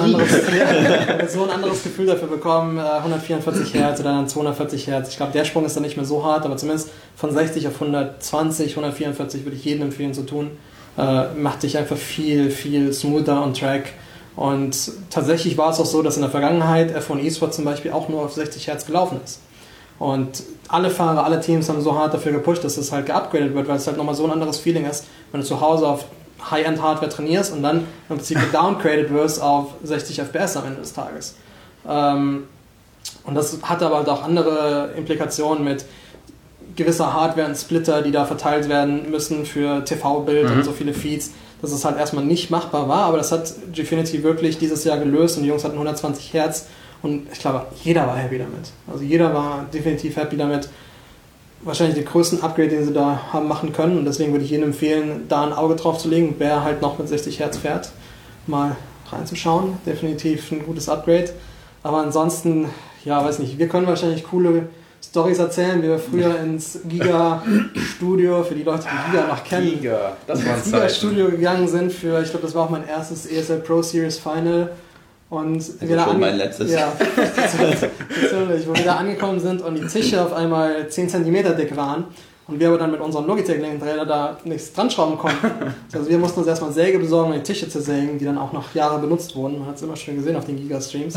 anderes Gefühl dafür bekommen, 144 Hertz oder dann 240 Hertz. Ich glaube, der Sprung ist dann nicht mehr so hart, aber zumindest von 60 auf 120, 144 würde ich jedem empfehlen zu tun. Macht dich einfach viel, viel smoother on track. Und tatsächlich war es auch so, dass in der Vergangenheit F1 eSport zum Beispiel auch nur auf 60 Hertz gelaufen ist. Und alle Fahrer, alle Teams haben so hart dafür gepusht, dass es halt geupgradet wird, weil es halt nochmal so ein anderes Feeling ist, wenn du zu Hause auf High-End-Hardware trainierst und dann im Prinzip downgraded wirst auf 60 FPS am Ende des Tages. Und das hat aber halt auch andere Implikationen mit gewisser Hardware und Splitter, die da verteilt werden müssen für TV-Bild und so viele Feeds, dass es halt erstmal nicht machbar war, aber das hat Gfinity wirklich dieses Jahr gelöst und die Jungs hatten 120 Hertz. Und ich glaube, jeder war happy damit. Also jeder war definitiv happy damit. Wahrscheinlich den größten Upgrade, den sie da haben machen können. Und deswegen würde ich jedem empfehlen, da ein Auge drauf zu legen, wer halt noch mit 60 Hertz fährt, mal reinzuschauen. Definitiv ein gutes Upgrade. Aber ansonsten, ja, weiß nicht, wir können wahrscheinlich coole Storys erzählen, wie wir früher ins Giga-Studio, für die Leute, die Giga noch kennen, ins Giga-Studio gegangen sind für, ich glaube, das war auch mein erstes ESL Pro Series Final. Und wir da mein letztes. Ja, natürlich, wo wir da angekommen sind und die Tische auf einmal 10 cm dick waren und wir aber dann mit unserem Logitech-Lenkrad da nichts dran schrauben konnten. Also wir mussten uns erstmal Säge besorgen, um die Tische zu sägen, die dann auch noch Jahre benutzt wurden. Man hat es immer schön gesehen auf den Giga-Streams.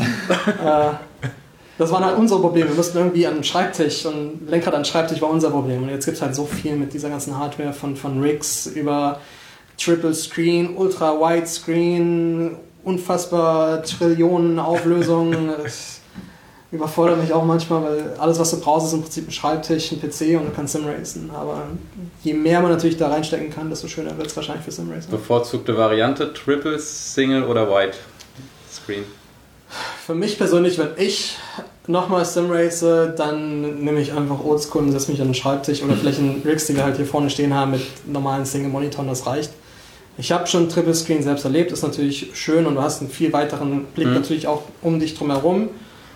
Das waren halt unsere Probleme. Wir mussten irgendwie an einen Schreibtisch und Lenkrad an den Schreibtisch war unser Problem. Und jetzt gibt es halt so viel mit dieser ganzen Hardware von Rigs über Triple Screen, Ultra Wide Screen, unfassbar Trillionen Auflösungen. Das überfordert mich auch manchmal, weil alles, was du brauchst, ist im Prinzip ein Schreibtisch, ein PC und du kannst Simracen. Aber je mehr man natürlich da reinstecken kann, desto schöner wird es wahrscheinlich für Simracen. Bevorzugte Variante, Triple, Single oder Wide Screen? Für mich persönlich, wenn ich nochmal Simrace, dann nehme ich einfach Oldschool und setze mich an den Schreibtisch oder vielleicht einen Rigs, die wir halt hier vorne stehen haben mit normalen Single-Monitoren, das reicht. Ich habe schon Triple Screen selbst erlebt, ist natürlich schön und du hast einen viel weiteren Blick natürlich auch um dich drumherum.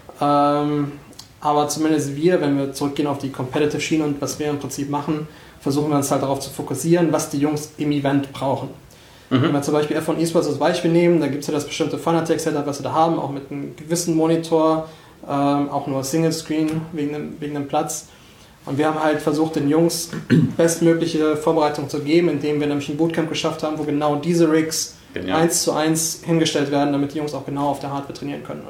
Aber zumindest wir, wenn wir zurückgehen auf die Competitive Schiene und was wir im Prinzip machen, versuchen wir uns halt darauf zu fokussieren, was die Jungs im Event brauchen. Wenn wir zum Beispiel F1 eSports als Beispiel nehmen, da gibt es ja das bestimmte Fanatec-Setup, was wir da haben, auch mit einem gewissen Monitor, auch nur Single Screen wegen dem Platz. Und wir haben halt versucht, den Jungs bestmögliche Vorbereitung zu geben, indem wir nämlich ein Bootcamp geschafft haben, wo genau diese Rigs 1:1 hingestellt werden, damit die Jungs auch genau auf der Hardware trainieren können. Und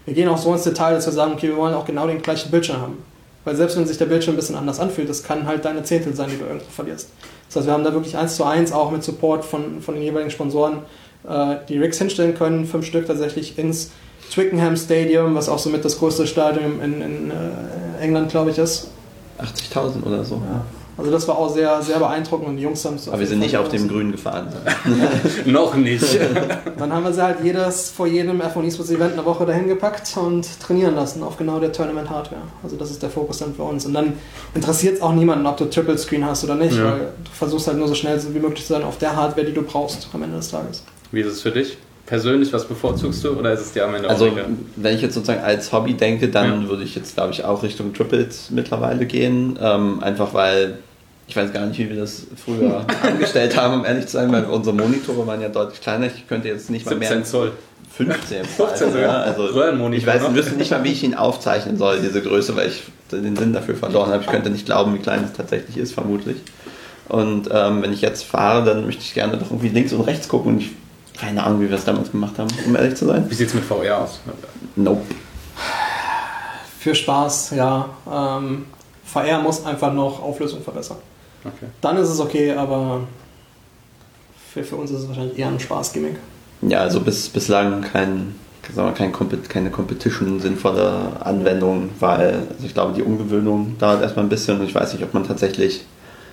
wir gehen auch so ins Detail, dass wir sagen, okay, wir wollen auch genau den gleichen Bildschirm haben. Weil selbst wenn sich der Bildschirm ein bisschen anders anfühlt, das kann halt deine Zehntel sein, die du irgendwo verlierst. Das heißt, wir haben da wirklich 1:1 auch mit Support von den jeweiligen Sponsoren die Rigs hinstellen können, 5 Stück tatsächlich ins Twickenham Stadium, was auch somit das größte Stadion in England, glaube ich, ist. 80.000 oder so. Ja. Also das war auch sehr, sehr beeindruckend und die Jungs haben es. Aber wir sind nicht auf dem Grün gefahren. Noch nicht. Dann haben wir sie halt vor jedem F1 eSports Event eine Woche dahin gepackt und trainieren lassen auf genau der Tournament Hardware. Also das ist der Fokus dann für uns. Und dann interessiert es auch niemanden, ob du Triple Screen hast oder nicht, weil du versuchst halt nur so schnell wie möglich zu sein auf der Hardware, die du brauchst am Ende des Tages. Wie ist es für dich? Persönlich, was bevorzugst du oder ist es dir am Ende also, auch egal? Wenn ich jetzt sozusagen als Hobby denke, dann würde ich jetzt, glaube ich, auch Richtung Triples mittlerweile gehen. Einfach weil, ich weiß gar nicht, wie wir das früher angestellt haben, um ehrlich zu sein, weil unsere Monitore waren ja deutlich kleiner. Ich könnte jetzt nicht mal mehr... 17 Zoll. 15 sogar. Ja, also Röhrenmonitor. Ich wüsste nicht mal, wie ich ihn aufzeichnen soll, diese Größe, weil ich den Sinn dafür verloren habe. Ich könnte nicht glauben, wie klein es tatsächlich ist, vermutlich. Und wenn ich jetzt fahre, dann möchte ich gerne doch irgendwie links und rechts gucken und ich keine Ahnung, wie wir es damals gemacht haben, um ehrlich zu sein. Wie sieht es mit VR aus? Nope. Für Spaß, ja. VR muss einfach noch Auflösung verbessern. Okay. Dann ist es okay, aber für uns ist es wahrscheinlich eher ein Spaßgimmick. Ja, also bislang keine Competition sinnvolle Anwendung, weil also ich glaube, die Umgewöhnung dauert erstmal ein bisschen und ich weiß nicht, ob man tatsächlich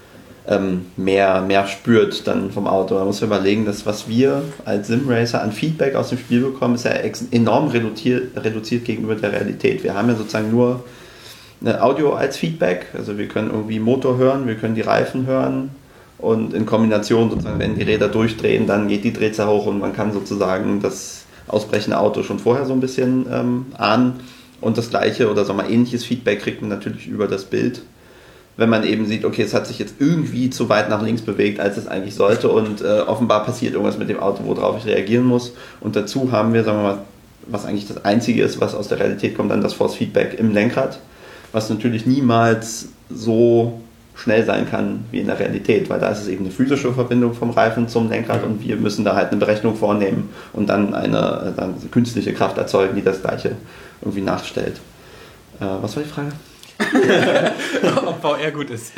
mehr spürt dann vom Auto. Man muss überlegen, dass was wir als Simracer an Feedback aus dem Spiel bekommen, ist ja enorm reduziert gegenüber der Realität. Wir haben ja sozusagen nur Audio als Feedback, also wir können irgendwie Motor hören, wir können die Reifen hören und in Kombination sozusagen, wenn die Räder durchdrehen, dann geht die Drehzahl hoch und man kann sozusagen das ausbrechende Auto schon vorher so ein bisschen ahnen und das gleiche oder sagen wir mal ähnliches Feedback kriegt man natürlich über das Bild, wenn man eben sieht, okay, es hat sich jetzt irgendwie zu weit nach links bewegt, als es eigentlich sollte und offenbar passiert irgendwas mit dem Auto, worauf ich reagieren muss. Und dazu haben wir, sagen wir mal, was eigentlich das Einzige ist, was aus der Realität kommt, dann das Force Feedback im Lenkrad, was natürlich niemals so schnell sein kann wie in der Realität, weil da ist es eben eine physische Verbindung vom Reifen zum Lenkrad und wir müssen da halt eine Berechnung vornehmen und dann eine künstliche Kraft erzeugen, die das Gleiche irgendwie nachstellt. Was war die Frage? Ob VR gut ist.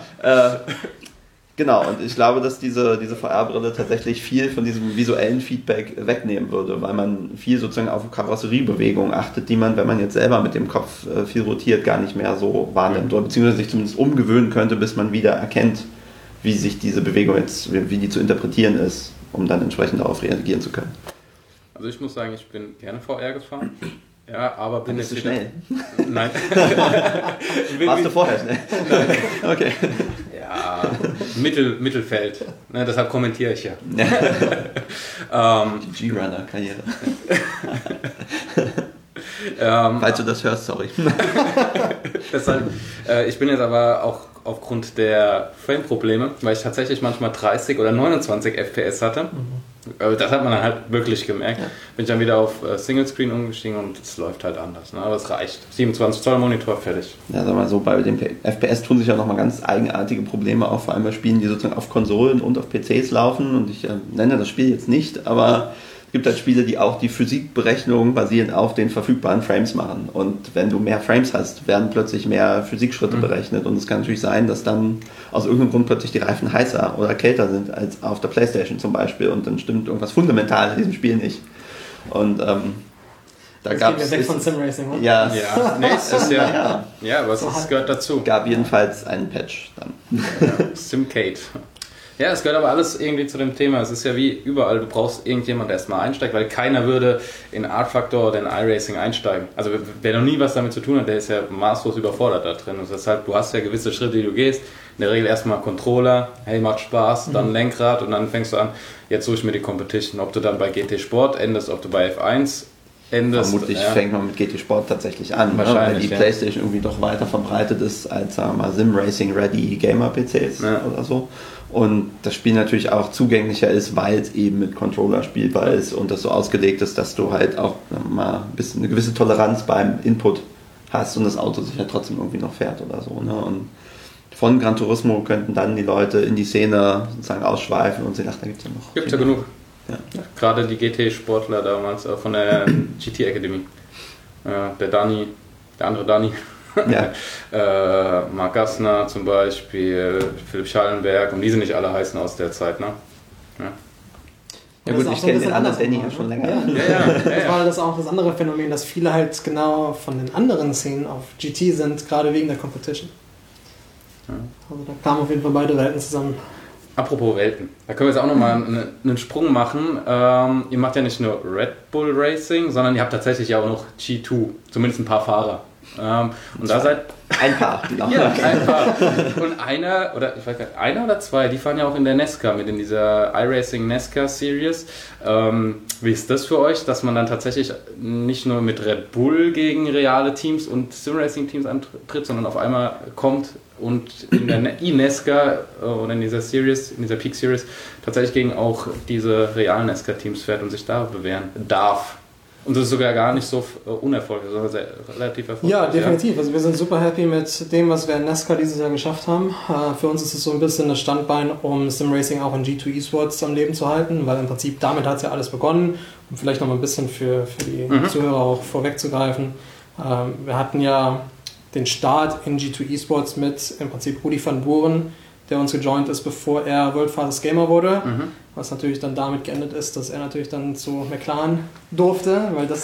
Genau, und ich glaube, dass diese VR-Brille tatsächlich viel von diesem visuellen Feedback wegnehmen würde, weil man viel sozusagen auf Karosseriebewegungen achtet, die man, wenn man jetzt selber mit dem Kopf viel rotiert, gar nicht mehr so wahrnimmt oder beziehungsweise sich zumindest umgewöhnen könnte, bis man wieder erkennt, wie sich diese Bewegung jetzt, wie die zu interpretieren ist, um dann entsprechend darauf reagieren zu können. Also ich muss sagen, ich bin gerne VR gefahren. Ja, aber bin jetzt schnell? Nein. Warst du vorher schnell? Nein. Okay. Ja, Mittelfeld. Ne, deshalb kommentiere ich ja. Die G-Runner-Karriere. Falls du das hörst, sorry. Deshalb, ich bin jetzt aber auch aufgrund der Frame-Probleme, weil ich tatsächlich manchmal 30 oder 29 FPS hatte. Das hat man dann halt wirklich gemerkt. Ja. Bin ich dann wieder auf Single-Screen umgestiegen und es läuft halt anders. Ne? Aber es reicht. 27 Zoll Monitor, fertig. Ja, sag mal so, bei dem FPS tun sich ja nochmal ganz eigenartige Probleme auf, vor allem bei Spielen, die sozusagen auf Konsolen und auf PCs laufen. Und ich nenne das Spiel jetzt nicht, aber es gibt halt Spiele, die auch die Physikberechnungen basierend auf den verfügbaren Frames machen. Und wenn du mehr Frames hast, werden plötzlich mehr Physikschritte berechnet. Und es kann natürlich sein, dass dann aus irgendeinem Grund plötzlich die Reifen heißer oder kälter sind als auf der PlayStation zum Beispiel. Und dann stimmt irgendwas fundamental in diesem Spiel nicht. Und da gab es... weg von Simracing, oder? Ja, nee, es ist ja, aber es gehört dazu. Gab jedenfalls einen Patch dann. Ja, Simcade. Ja, es gehört aber alles irgendwie zu dem Thema. Es ist ja wie überall, du brauchst irgendjemand, der erstmal einsteigt, weil keiner würde in Art Factor oder in iRacing einsteigen. Also wer noch nie was damit zu tun hat, der ist ja maßlos überfordert da drin. Und deshalb, du hast ja gewisse Schritte, die du gehst. In der Regel erstmal Controller, hey, macht Spaß, dann Lenkrad und dann fängst du an, jetzt suche ich mir die Competition. Ob du dann bei GT Sport endest, ob du bei F1 endest. Vermutlich fängt man mit GT Sport tatsächlich an, wahrscheinlich, weil die PlayStation irgendwie doch weiter verbreitet ist als, sagen wir mal, Sim-Racing-Ready Gamer-PCs oder so. Und das Spiel natürlich auch zugänglicher ist, weil es eben mit Controller spielbar ist und das so ausgelegt ist, dass du halt auch mal ein bisschen eine gewisse Toleranz beim Input hast und das Auto sich ja trotzdem irgendwie noch fährt oder so. Ne? Und von Gran Turismo könnten dann die Leute in die Szene sozusagen ausschweifen und sie dachten, da gibt es ja noch. Gibt ja genug. Ja. Gerade die GT-Sportler damals von der GT Academy. der andere Danny. Ja. Marc Gassner zum Beispiel, Philipp Schallenberg, und die sind nicht alle heißen aus der Zeit, ne? Ja gut, ich kenne den anderen Danny ja schon länger. Das war das auch das andere Phänomen, dass viele halt genau von den anderen Szenen auf GT sind, gerade wegen der Competition. Ja. Also da kamen auf jeden Fall beide Welten zusammen. Apropos Welten, da können wir jetzt auch nochmal einen Sprung machen. Ihr macht ja nicht nur Red Bull Racing, sondern ihr habt tatsächlich ja auch noch G2, zumindest ein paar Fahrer. Und da seid ein paar. Ja, ein paar. Und einer oder zwei, die fahren ja auch in der NASCAR mit, in dieser iRacing NASCAR Series. Wie ist das für euch, dass man dann tatsächlich nicht nur mit Red Bull gegen reale Teams und Simracing-Teams antritt, sondern auf einmal kommt und in der NASCAR oder in dieser Series, in dieser Peak Series, tatsächlich gegen auch diese realen NASCAR-Teams fährt und sich da bewähren darf? Und das ist sogar gar nicht so unerfolgreich, sondern relativ erfolgreich. Ja, definitiv. Also wir sind super happy mit dem, was wir in NASCAR dieses Jahr geschafft haben. Für uns ist es so ein bisschen das Standbein, um Simracing auch in G2 Esports am Leben zu halten, weil im Prinzip damit hat es ja alles begonnen. Um vielleicht noch mal ein bisschen für die Zuhörer auch vorwegzugreifen. Wir hatten ja den Start in G2 Esports mit im Prinzip Rudi van Buren, der uns gejoint ist, bevor er World Fastest Gamer wurde. Was natürlich dann damit geendet ist, dass er natürlich dann zu McLaren durfte, weil das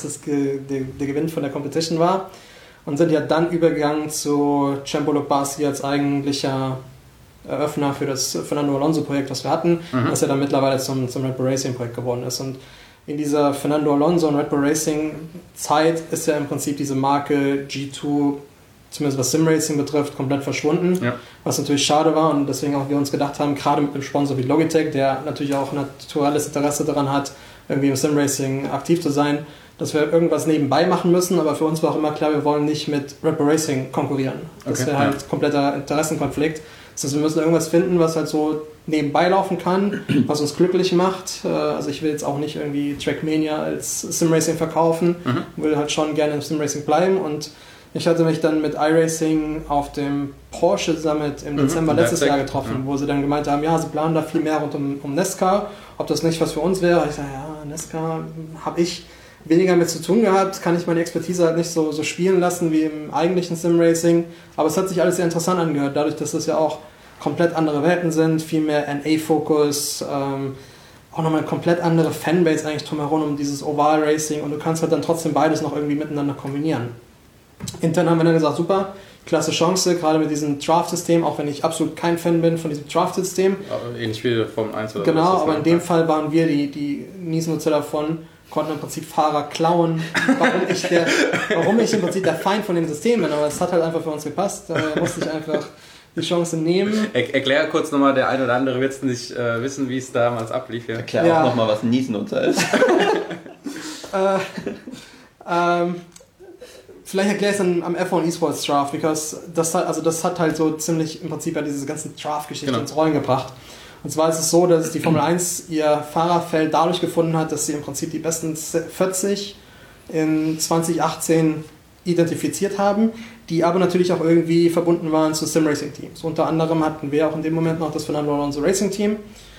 der Gewinn von der Competition war. Und sind ja dann übergegangen zu Cembolo Bassi als eigentlicher Eröffner für das Fernando Alonso-Projekt, was wir hatten, was ja dann mittlerweile zum Red Bull Racing-Projekt geworden ist. Und in dieser Fernando Alonso und Red Bull Racing-Zeit ist ja im Prinzip diese Marke G2, zumindest was Simracing betrifft, komplett verschwunden, was natürlich schade war, und deswegen auch wir uns gedacht haben, gerade mit einem Sponsor wie Logitech, der natürlich auch ein naturelles Interesse daran hat, irgendwie im Simracing aktiv zu sein, dass wir irgendwas nebenbei machen müssen, aber für uns war auch immer klar, wir wollen nicht mit Red Bull Racing konkurrieren. Das wäre halt kompletter Interessenkonflikt. Das heißt, wir müssen irgendwas finden, was halt so nebenbei laufen kann, was uns glücklich macht. Also ich will jetzt auch nicht irgendwie Trackmania als Simracing verkaufen, will halt schon gerne im Simracing bleiben, und ich hatte mich dann mit iRacing auf dem Porsche Summit im Dezember letztes Jahr getroffen, wo sie dann gemeint haben, ja, sie planen da viel mehr rund um NASCAR, ob das nicht was für uns wäre. Ich sage, ja, NASCAR habe ich weniger mit zu tun gehabt, kann ich meine Expertise halt nicht so spielen lassen wie im eigentlichen Simracing, aber es hat sich alles sehr interessant angehört, dadurch, dass das ja auch komplett andere Welten sind, viel mehr NA-Fokus, auch nochmal eine komplett andere Fanbase eigentlich drumherum um dieses Oval-Racing, und du kannst halt dann trotzdem beides noch irgendwie miteinander kombinieren. Intern haben wir dann gesagt, super, klasse Chance, gerade mit diesem Draft-System, auch wenn ich absolut kein Fan bin von diesem Draft-System. Ähnlich wie Formel 1 oder genau, aber in dem Fall waren wir die Niesnutzer davon, konnten im Prinzip Fahrer klauen, warum ich im Prinzip der Feind von dem System bin, aber es hat halt einfach für uns gepasst, da musste ich einfach die Chance nehmen. Erklär kurz nochmal, der ein oder andere wird nicht wissen, wie es damals ablief. Ja. Erklär auch nochmal, was ein Niesnutzer ist. Vielleicht erkläre ich es dann am F1 Esports Draft, because das hat halt so ziemlich im Prinzip ja diese ganzen Draft-Geschichten ins Rollen gebracht. Und zwar ist es so, dass die Formel 1 ihr Fahrerfeld dadurch gefunden hat, dass sie im Prinzip die besten 40 in 2018 identifiziert haben, die aber natürlich auch irgendwie verbunden waren zu Sim-Racing-Teams. Unter anderem hatten wir auch in dem Moment noch das Fernando Alonso Racing-Team.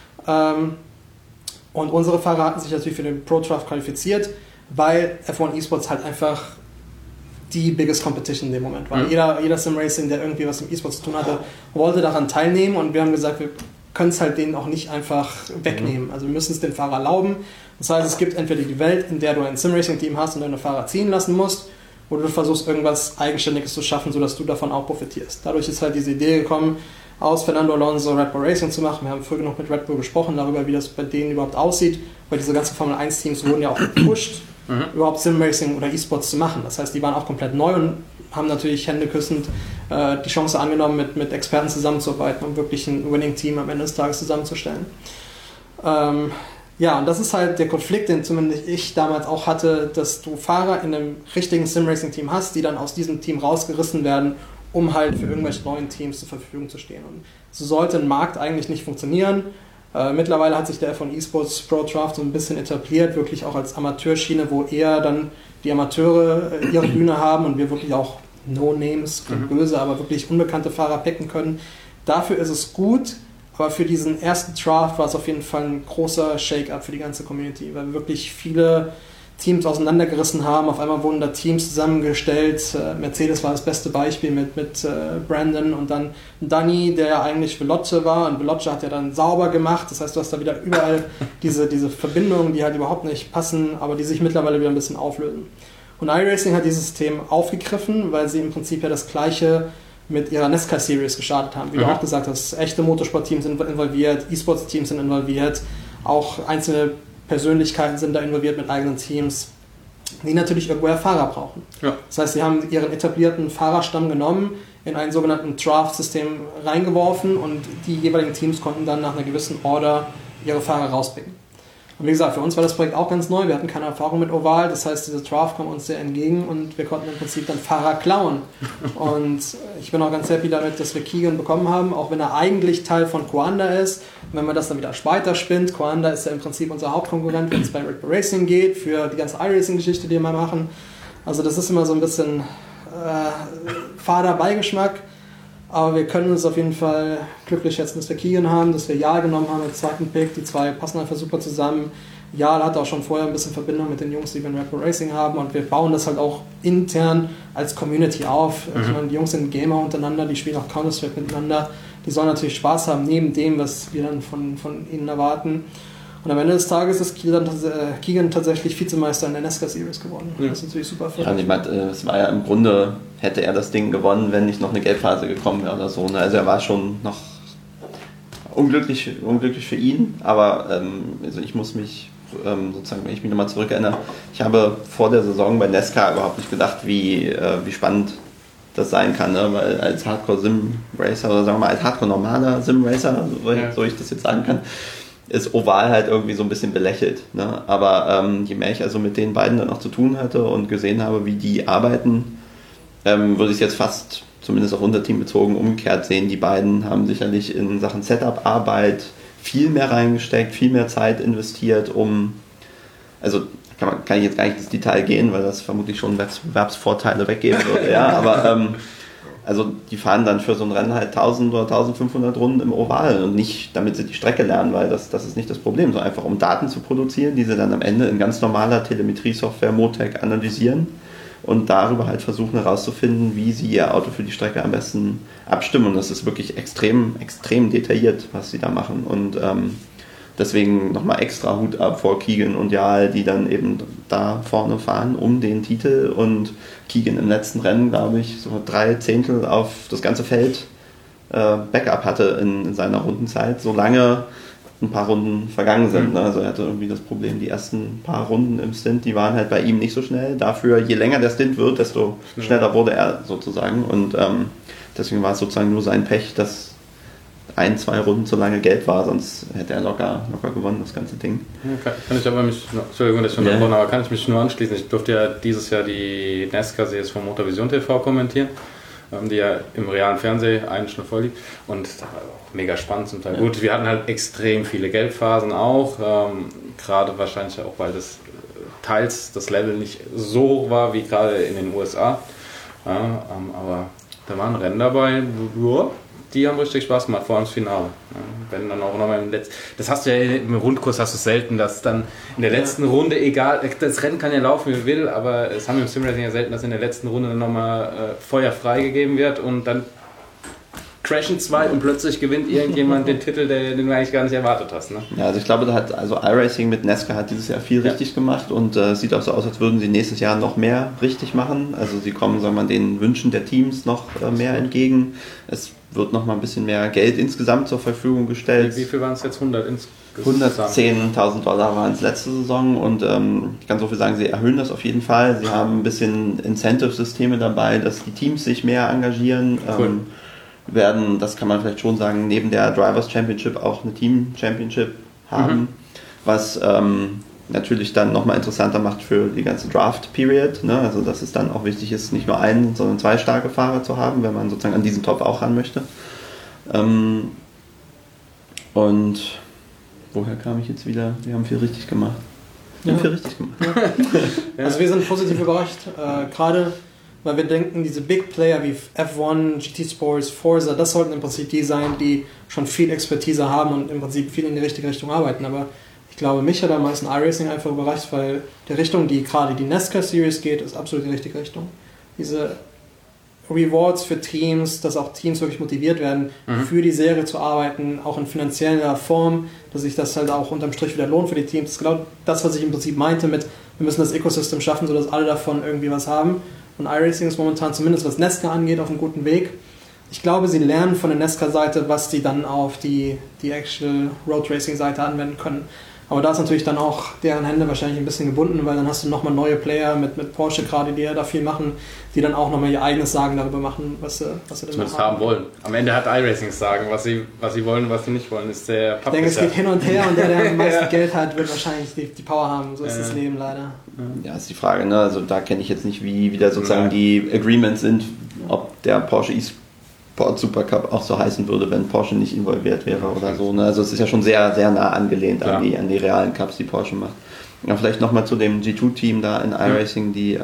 Und unsere Fahrer hatten sich natürlich für den Pro-Draft qualifiziert, weil F1 Esports halt einfach die biggest competition in dem Moment war. Jeder Sim-Racing, der irgendwie was mit E-Sports zu tun hatte, wollte daran teilnehmen, und wir haben gesagt, wir können es halt denen auch nicht einfach wegnehmen. Also wir müssen es den Fahrer erlauben. Das heißt, es gibt entweder die Welt, in der du ein Sim-Racing-Team hast und deine Fahrer ziehen lassen musst, oder du versuchst irgendwas Eigenständiges zu schaffen, sodass du davon auch profitierst. Dadurch ist halt diese Idee gekommen, aus Fernando Alonso Red Bull Racing zu machen. Wir haben früher genug mit Red Bull gesprochen, darüber, wie das bei denen überhaupt aussieht, weil diese ganzen Formel 1 Teams wurden ja auch gepusht, überhaupt Sim-Racing oder E-Sports zu machen. Das heißt, die waren auch komplett neu und haben natürlich händeküssend die Chance angenommen, mit Experten zusammenzuarbeiten, um wirklich ein Winning-Team am Ende des Tages zusammenzustellen. Ja, und das ist halt der Konflikt, den zumindest ich damals auch hatte, dass du Fahrer in einem richtigen Sim-Racing-Team hast, die dann aus diesem Team rausgerissen werden, um halt für irgendwelche neuen Teams zur Verfügung zu stehen. Und so sollte ein Markt eigentlich nicht funktionieren. Mittlerweile hat sich der F1 Esports Pro Draft so ein bisschen etabliert, wirklich auch als Amateurschiene, wo eher dann die Amateure ihre Bühne haben und wir wirklich auch No-Names, böse, aber wirklich unbekannte Fahrer picken können. Dafür ist es gut, aber für diesen ersten Draft war es auf jeden Fall ein großer Shake-up für die ganze Community, weil wirklich viele Teams auseinandergerissen haben. Auf einmal wurden da Teams zusammengestellt. Mercedes war das beste Beispiel mit Brandon und dann Danny, der ja eigentlich Veloce war, und Veloce hat ja dann sauber gemacht. Das heißt, du hast da wieder überall diese Verbindungen, die halt überhaupt nicht passen, aber die sich mittlerweile wieder ein bisschen auflösen. Und iRacing hat dieses System aufgegriffen, weil sie im Prinzip ja das Gleiche mit ihrer NASCAR Series gestartet haben. Wie du auch gesagt hast, echte Motorsportteams sind involviert, E-Sports-Teams sind involviert, auch einzelne Persönlichkeiten sind da involviert mit eigenen Teams, die natürlich irgendwo Fahrer brauchen. Ja. Das heißt, sie haben ihren etablierten Fahrerstamm genommen, in einen sogenannten Draft-System reingeworfen und die jeweiligen Teams konnten dann nach einer gewissen Order ihre Fahrer rauspicken. Und wie gesagt, für uns war das Projekt auch ganz neu, wir hatten keine Erfahrung mit Oval, das heißt, diese Draft kam uns sehr entgegen und wir konnten im Prinzip dann Fahrer klauen. Und ich bin auch ganz happy damit, dass wir Keegan bekommen haben, auch wenn er eigentlich Teil von Coanda ist. Und wenn man das dann wieder weiter spinnt, Coanda ist ja im Prinzip unser Hauptkonkurrent, wenn es bei Red Bull Racing geht, für die ganze iRacing-Geschichte, die wir machen. Also das ist immer so ein bisschen fader Beigeschmack. Aber wir können uns auf jeden Fall glücklich schätzen, dass wir Keegan haben, dass wir Jal genommen haben als zweiten Pick. Die zwei passen einfach super zusammen. Jal hat auch schon vorher ein bisschen Verbindung mit den Jungs, die wir in Red Bull Racing haben. Und wir bauen das halt auch intern als Community auf. Ich meine, die Jungs sind Gamer untereinander, die spielen auch Counter-Strike miteinander. Die sollen natürlich Spaß haben, neben dem, was wir dann von ihnen erwarten. Und am Ende des Tages ist Keegan tatsächlich Vizemeister in der NASCAR Series geworden. Das ist natürlich super für ja, und ich meine, es war ja im Grunde, hätte er das Ding gewonnen, wenn nicht noch eine Gelbphase gekommen wäre oder so. Ne? Also er war schon noch unglücklich für ihn, aber also ich muss mich sozusagen, wenn ich mich nochmal zurückerinnere, ich habe vor der Saison bei NASCAR überhaupt nicht gedacht, wie spannend das sein kann, ne? Weil als Hardcore-Sim-Racer oder sagen wir mal als Hardcore-normaler Sim-Racer, so ich das jetzt sagen kann, ist Oval halt irgendwie so ein bisschen belächelt. Ne? Aber je mehr ich also mit den beiden dann auch zu tun hatte und gesehen habe, wie die arbeiten, würde ich es jetzt fast, zumindest auf unser Team bezogen, umgekehrt sehen. Die beiden haben sicherlich in Sachen Setup-Arbeit viel mehr reingesteckt, viel mehr Zeit investiert, also kann ich jetzt gar nicht ins Detail gehen, weil das vermutlich schon Wettbewerbsvorteile weggeben würde, ja, aber also die fahren dann für so ein Rennen halt 1000 oder 1500 Runden im Oval und nicht, damit sie die Strecke lernen, weil das ist nicht das Problem, sondern einfach um Daten zu produzieren, die sie dann am Ende in ganz normaler Telemetrie-Software Motec analysieren und darüber halt versuchen herauszufinden, wie sie ihr Auto für die Strecke am besten abstimmen. Und das ist wirklich extrem, extrem detailliert, was sie da machen. Und deswegen nochmal extra Hut ab vor Keegan und Jal, die dann eben da vorne fahren um den Titel, und Keegan im letzten Rennen, glaube ich, so 3 Zehntel auf das ganze Feld Backup hatte in seiner Rundenzeit, solange ein paar Runden vergangen sind. Ne? Also er hatte irgendwie das Problem, die ersten paar Runden im Stint, die waren halt bei ihm nicht so schnell. Dafür, je länger der Stint wird, desto schneller wurde er sozusagen. Und deswegen war es sozusagen nur sein Pech, dass 1-2 Runden zu lange Geld war, sonst hätte er locker gewonnen, das ganze Ding. Ja, kann ich aber Entschuldigung, dass ich unterbrochen habe, aber kann ich mich nur anschließen. Ich durfte ja dieses Jahr die NASCAR-Series von Motorvision TV kommentieren, die ja im realen Fernsehen eigentlich nur vorliegt, und das war auch mega spannend zum Teil. Ja. Gut, wir hatten halt extrem viele Gelbphasen auch, gerade wahrscheinlich auch, weil das teils das Level nicht so hoch war wie gerade in den USA, aber da waren Rennen dabei, die haben richtig Spaß gemacht, vor allem das Finale. Wenn dann auch nochmal das hast du ja im Rundkurs hast du selten, dass dann in der letzten Runde, egal, das Rennen kann ja laufen, wie will, aber es haben wir im Simracing ja selten, dass in der letzten Runde dann nochmal Feuer freigegeben wird und dann crashen 2 und plötzlich gewinnt irgendjemand den Titel, den du eigentlich gar nicht erwartet hast. Ne? Ja, also ich glaube, iRacing mit NASCAR hat dieses Jahr viel richtig gemacht, und es sieht auch so aus, als würden sie nächstes Jahr noch mehr richtig machen. Also sie kommen, sagen wir mal, den Wünschen der Teams noch mehr entgegen. Es wird noch mal ein bisschen mehr Geld insgesamt zur Verfügung gestellt. Wie viel waren es jetzt? 100 insgesamt? $110.000 waren es letzte Saison, und ich kann so viel sagen, sie erhöhen das auf jeden Fall. Sie haben ein bisschen Incentive-Systeme dabei, dass die Teams sich mehr engagieren. Cool. Werden, das kann man vielleicht schon sagen, neben der Drivers Championship auch eine Team Championship haben, was natürlich dann nochmal interessanter macht für die ganze Draft-Period. Ne? Also dass es dann auch wichtig ist, nicht nur einen, sondern 2 starke Fahrer zu haben, wenn man sozusagen an diesen Topf auch ran möchte. Und woher kam ich jetzt wieder? Wir haben viel richtig gemacht. Also wir sind positiv überrascht, gerade weil wir denken, diese Big Player wie F1, GT Sports, Forza, das sollten im Prinzip die sein, die schon viel Expertise haben und im Prinzip viel in die richtige Richtung arbeiten. Aber ich Ich glaube, mich hat am meisten iRacing einfach überrascht, weil die Richtung, die gerade die NASCAR Series geht, ist absolut die richtige Richtung. Diese Rewards für Teams, dass auch Teams wirklich motiviert werden, für die Serie zu arbeiten, auch in finanzieller Form, dass sich das halt auch unterm Strich wieder lohnt für die Teams. Das ist genau das, was ich im Prinzip meinte mit, wir müssen das Ecosystem schaffen, sodass alle davon irgendwie was haben. Und iRacing ist momentan zumindest, was NASCAR angeht, auf einem guten Weg. Ich glaube, sie lernen von der NASCAR-Seite, was sie dann auf die actual Road Racing-Seite anwenden können. Aber da ist natürlich dann auch deren Hände wahrscheinlich ein bisschen gebunden, weil dann hast du nochmal neue Player mit Porsche gerade, die ja da viel machen, die dann auch nochmal ihr eigenes Sagen darüber machen, was sie denn haben wollen. Am Ende hat iRacing sagen, was sie wollen und was sie nicht wollen. Ist der ich denke, es geht hin und her und der am meisten Geld hat, wird wahrscheinlich die Power haben. So ist das Leben leider. Ja, ist die Frage, ne? Also da kenne ich jetzt nicht, wie da sozusagen die Agreements sind, ob der Porsche Sport Supercup auch so heißen würde, wenn Porsche nicht involviert wäre oder so. Ne? Also es ist ja schon sehr, sehr nah angelehnt an die realen Cups, die Porsche macht. Ja, vielleicht nochmal zu dem G2-Team da in iRacing, die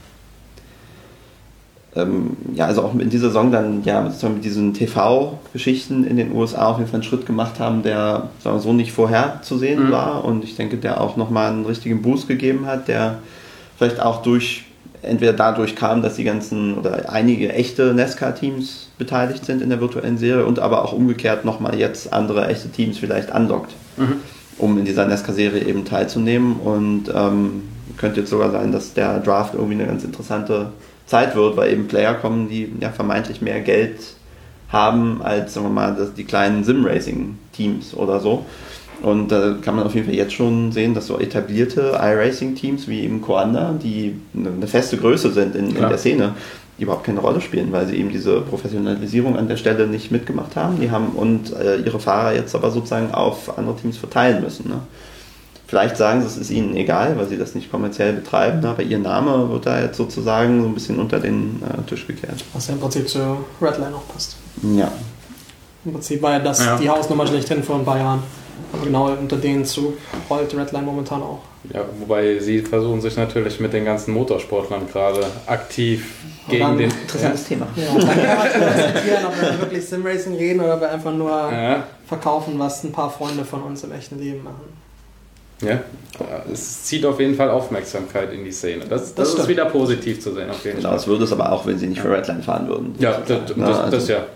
also auch in dieser Saison dann sozusagen mit diesen TV-Geschichten in den USA auf jeden Fall einen Schritt gemacht haben, der so nicht vorherzusehen war und ich denke, der auch nochmal einen richtigen Boost gegeben hat, der vielleicht auch entweder dadurch kam, dass die ganzen oder einige echte NASCAR-Teams beteiligt sind in der virtuellen Serie und aber auch umgekehrt nochmal jetzt andere echte Teams vielleicht andockt, um in dieser NASCAR-Serie eben teilzunehmen und könnte jetzt sogar sein, dass der Draft irgendwie eine ganz interessante Zeit wird, weil eben Player kommen, die ja vermeintlich mehr Geld haben als, sagen wir mal, die kleinen Sim-Racing-Teams oder so. Und da kann man auf jeden Fall jetzt schon sehen, dass so etablierte iRacing-Teams wie eben Coanda, die eine feste Größe sind in der Szene, die überhaupt keine Rolle spielen, weil sie eben diese Professionalisierung an der Stelle nicht mitgemacht haben. Die haben ihre Fahrer jetzt aber sozusagen auf andere Teams verteilen müssen. Ne? Vielleicht sagen sie, es ist ihnen egal, weil sie das nicht kommerziell betreiben, aber ihr Name wird da jetzt sozusagen so ein bisschen unter den Tisch gekehrt. Was ja im Prinzip zu Redline auch passt. Ja. Im Prinzip war ja das die Hausnummer schlechthin vor ein paar Jahren. Aber genau unter denen rollt Redline momentan auch. Ja, wobei sie versuchen sich natürlich mit den ganzen Motorsportlern gerade aktiv gegen den... Interessantes Thema. Ja, dann kann man diskutieren, ob wir wirklich Simracing reden oder ob wir einfach nur verkaufen, was ein paar Freunde von uns im echten Leben machen. Ja, es zieht auf jeden Fall Aufmerksamkeit in die Szene. Das ist wieder positiv zu sehen, auf jeden Fall. Genau, das würde es aber auch, wenn sie nicht für Redline fahren würden. Ja, das ja.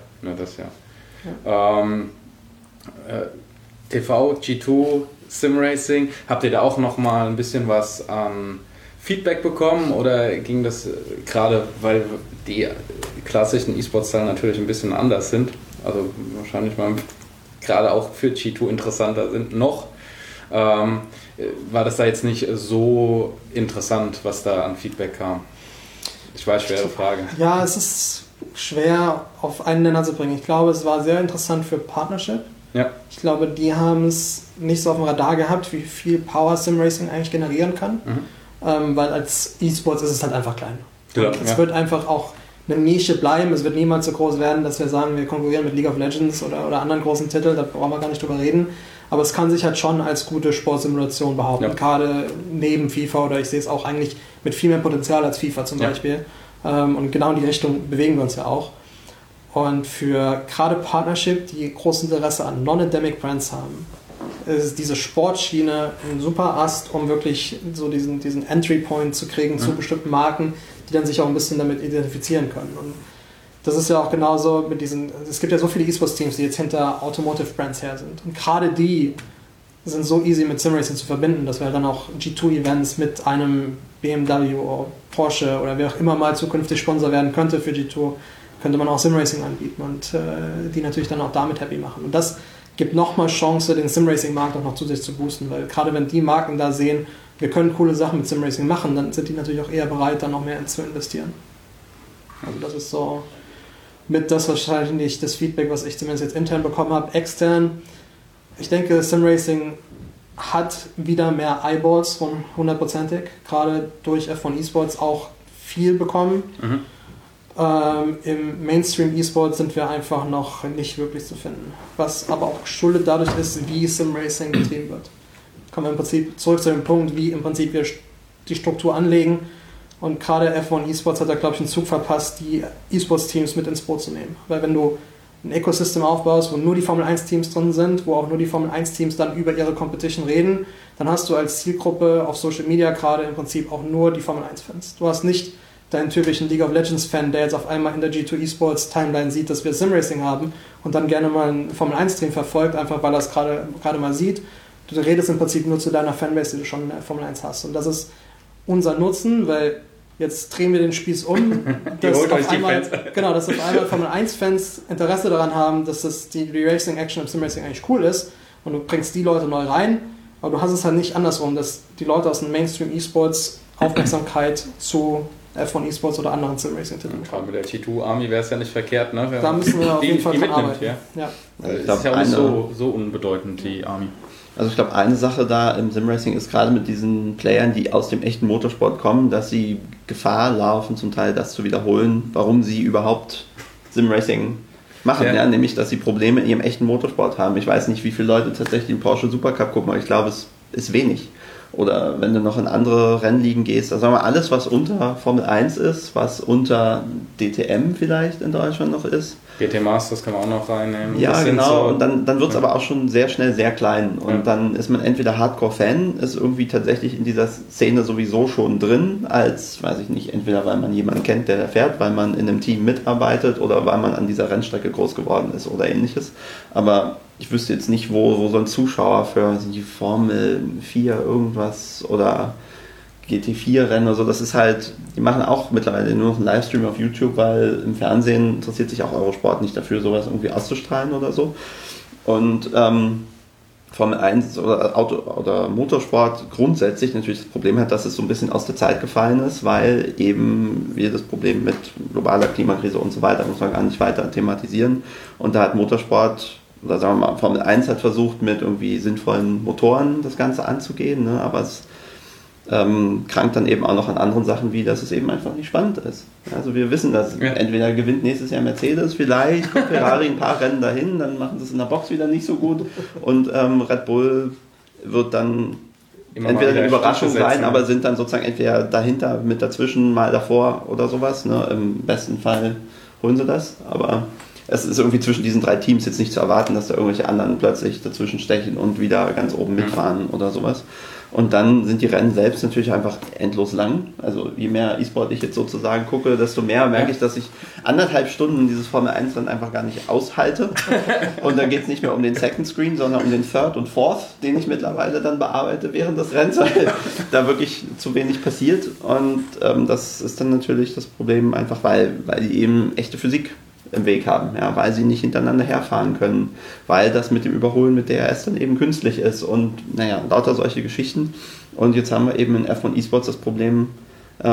TV, G2, Simracing, habt ihr da auch noch mal ein bisschen was an Feedback bekommen oder ging das gerade, weil die klassischen E-Sports-Zahlen natürlich ein bisschen anders sind, also wahrscheinlich mal gerade auch für G2 interessanter sind noch, war das da jetzt nicht so interessant, was da an Feedback kam? Ich weiß, schwere Frage. Ja, es ist schwer auf einen Nenner zu bringen. Ich glaube, es war sehr interessant für Partnership. Ja. Ich glaube, die haben es nicht so auf dem Radar gehabt, wie viel Power Simracing eigentlich generieren kann, weil als E-Sports ist es halt einfach klein. Ja, es wird einfach auch eine Nische bleiben, es wird niemals so groß werden, dass wir sagen, wir konkurrieren mit League of Legends oder anderen großen Titeln, da brauchen wir gar nicht drüber reden, aber es kann sich halt schon als gute Sportsimulation behaupten, gerade neben FIFA oder ich sehe es auch eigentlich mit viel mehr Potenzial als FIFA zum Beispiel und genau in die Richtung bewegen wir uns ja auch. Und für gerade Partnership, die großes Interesse an Non-Endemic Brands haben, ist diese Sportschiene ein super Ast, um wirklich so diesen Entry-Point zu kriegen zu bestimmten Marken, die dann sich auch ein bisschen damit identifizieren können. Und das ist ja auch genauso mit es gibt ja so viele E-Sports-Teams, die jetzt hinter Automotive Brands her sind. Und gerade die sind so easy mit Simracing zu verbinden, dass wir dann auch G2-Events mit einem BMW oder Porsche oder wer auch immer mal zukünftig Sponsor werden könnte für G2, könnte man auch Simracing anbieten und die natürlich dann auch damit happy machen. Und das gibt nochmal Chance, den Simracing-Markt auch noch zusätzlich zu boosten, weil gerade wenn die Marken da sehen, wir können coole Sachen mit Simracing machen, dann sind die natürlich auch eher bereit, dann noch mehr zu investieren. Also das ist so mit das wahrscheinlich das Feedback, was ich zumindest jetzt intern bekommen habe. Extern, ich denke, Simracing hat wieder mehr Eyeballs von 100%ig, gerade durch F1 Esports auch viel bekommen. Im Mainstream E-Sport sind wir einfach noch nicht wirklich zu finden. Was aber auch geschuldet dadurch ist, wie Sim-Racing betrieben wird. Kommen wir im Prinzip zurück zu dem Punkt, wie im Prinzip wir die Struktur anlegen. Und gerade F1 E-Sports hat da, glaube ich, einen Zug verpasst, die E-Sports-Teams mit ins Boot zu nehmen. Weil wenn du ein Ecosystem aufbaust, wo nur die Formel 1 Teams drin sind, wo auch nur die Formel 1 Teams dann über ihre Competition reden, dann hast du als Zielgruppe auf Social Media gerade im Prinzip auch nur die Formel 1 Fans. Du hast nicht deinen typischen League of Legends Fan, der jetzt auf einmal in der G2 Esports Timeline sieht, dass wir Simracing haben und dann gerne mal einen Formel 1 Stream verfolgt, einfach weil er es gerade mal sieht. Du redest im Prinzip nur zu deiner Fanbase, die du schon in der Formel 1 hast. Und das ist unser Nutzen, weil jetzt drehen wir den Spieß um, dass auf einmal Formel 1 Fans Interesse daran haben, dass die Racing Action im Simracing eigentlich cool ist und du bringst die Leute neu rein, aber du hast es halt nicht andersrum, dass die Leute aus dem Mainstream Esports Aufmerksamkeit zu F1 Esports oder anderen Simracing-Titeln. Gerade mit der T2 Army wäre es ja nicht verkehrt, ne? Da müssen wir auf jeden Fall dran arbeiten. Ja. Das ist ja auch nicht so unbedeutend, die Army. Also ich glaube, eine Sache da im Simracing ist gerade mit diesen Playern, die aus dem echten Motorsport kommen, dass sie Gefahr laufen, zum Teil das zu wiederholen, warum sie überhaupt Simracing machen. Ja. Nämlich, dass sie Probleme in ihrem echten Motorsport haben. Ich weiß nicht, wie viele Leute tatsächlich den Porsche Supercup gucken, aber ich glaube, es ist wenig. Oder wenn du noch in andere Rennligen gehst, also sagen wir alles, was unter Formel 1 ist, was unter DTM vielleicht in Deutschland noch ist. GT Masters kann man auch noch reinnehmen. Ja, genau, und dann wird es aber auch schon sehr schnell sehr klein. Und dann ist man entweder Hardcore-Fan, ist irgendwie tatsächlich in dieser Szene sowieso schon drin, als, weiß ich nicht, entweder weil man jemanden kennt, der da fährt, weil man in einem Team mitarbeitet oder weil man an dieser Rennstrecke groß geworden ist oder ähnliches. Aber ich wüsste jetzt nicht, wo so ein Zuschauer für die Formel 4 irgendwas oder GT4-Rennen oder so, das ist halt, die machen auch mittlerweile nur noch einen Livestream auf YouTube, weil im Fernsehen interessiert sich auch Eurosport nicht dafür, sowas irgendwie auszustrahlen oder so. Und Formel 1 oder Auto oder Motorsport grundsätzlich natürlich das Problem hat, dass es so ein bisschen aus der Zeit gefallen ist, weil eben wir das Problem mit globaler Klimakrise und so weiter, muss man gar nicht weiter thematisieren. Und da hat Motorsport, oder sagen wir mal, Formel 1 hat versucht, mit irgendwie sinnvollen Motoren das Ganze anzugehen, ne? Aber es krankt dann eben auch noch an anderen Sachen, wie dass es eben einfach nicht spannend ist. Also wir wissen, dass entweder gewinnt nächstes Jahr Mercedes, vielleicht kommt Ferrari ein paar Rennen dahin, dann machen sie es in der Box wieder nicht so gut und Red Bull wird dann entweder eine Überraschung sein, aber sind dann sozusagen entweder dahinter, mit dazwischen, mal davor oder sowas. Ne? Im besten Fall holen sie das, aber es ist irgendwie zwischen diesen drei Teams jetzt nicht zu erwarten, dass da irgendwelche anderen plötzlich dazwischen stechen und wieder ganz oben mitfahren oder sowas. Und dann sind die Rennen selbst natürlich einfach endlos lang. Also je mehr E-Sport ich jetzt sozusagen gucke, desto mehr merke ich, dass ich 1,5 Stunden dieses Formel 1 Rennen einfach gar nicht aushalte. Und dann geht es nicht mehr um den Second Screen, sondern um den Third und Fourth, den ich mittlerweile dann bearbeite während des Rennens, weil da wirklich zu wenig passiert. Und das ist dann natürlich das Problem, einfach weil die eben echte Physik im Weg haben, ja, weil sie nicht hintereinander herfahren können, weil das mit dem Überholen mit DRS dann eben künstlich ist und naja, lauter solche Geschichten. Und jetzt haben wir eben in F1 Esports das Problem, ich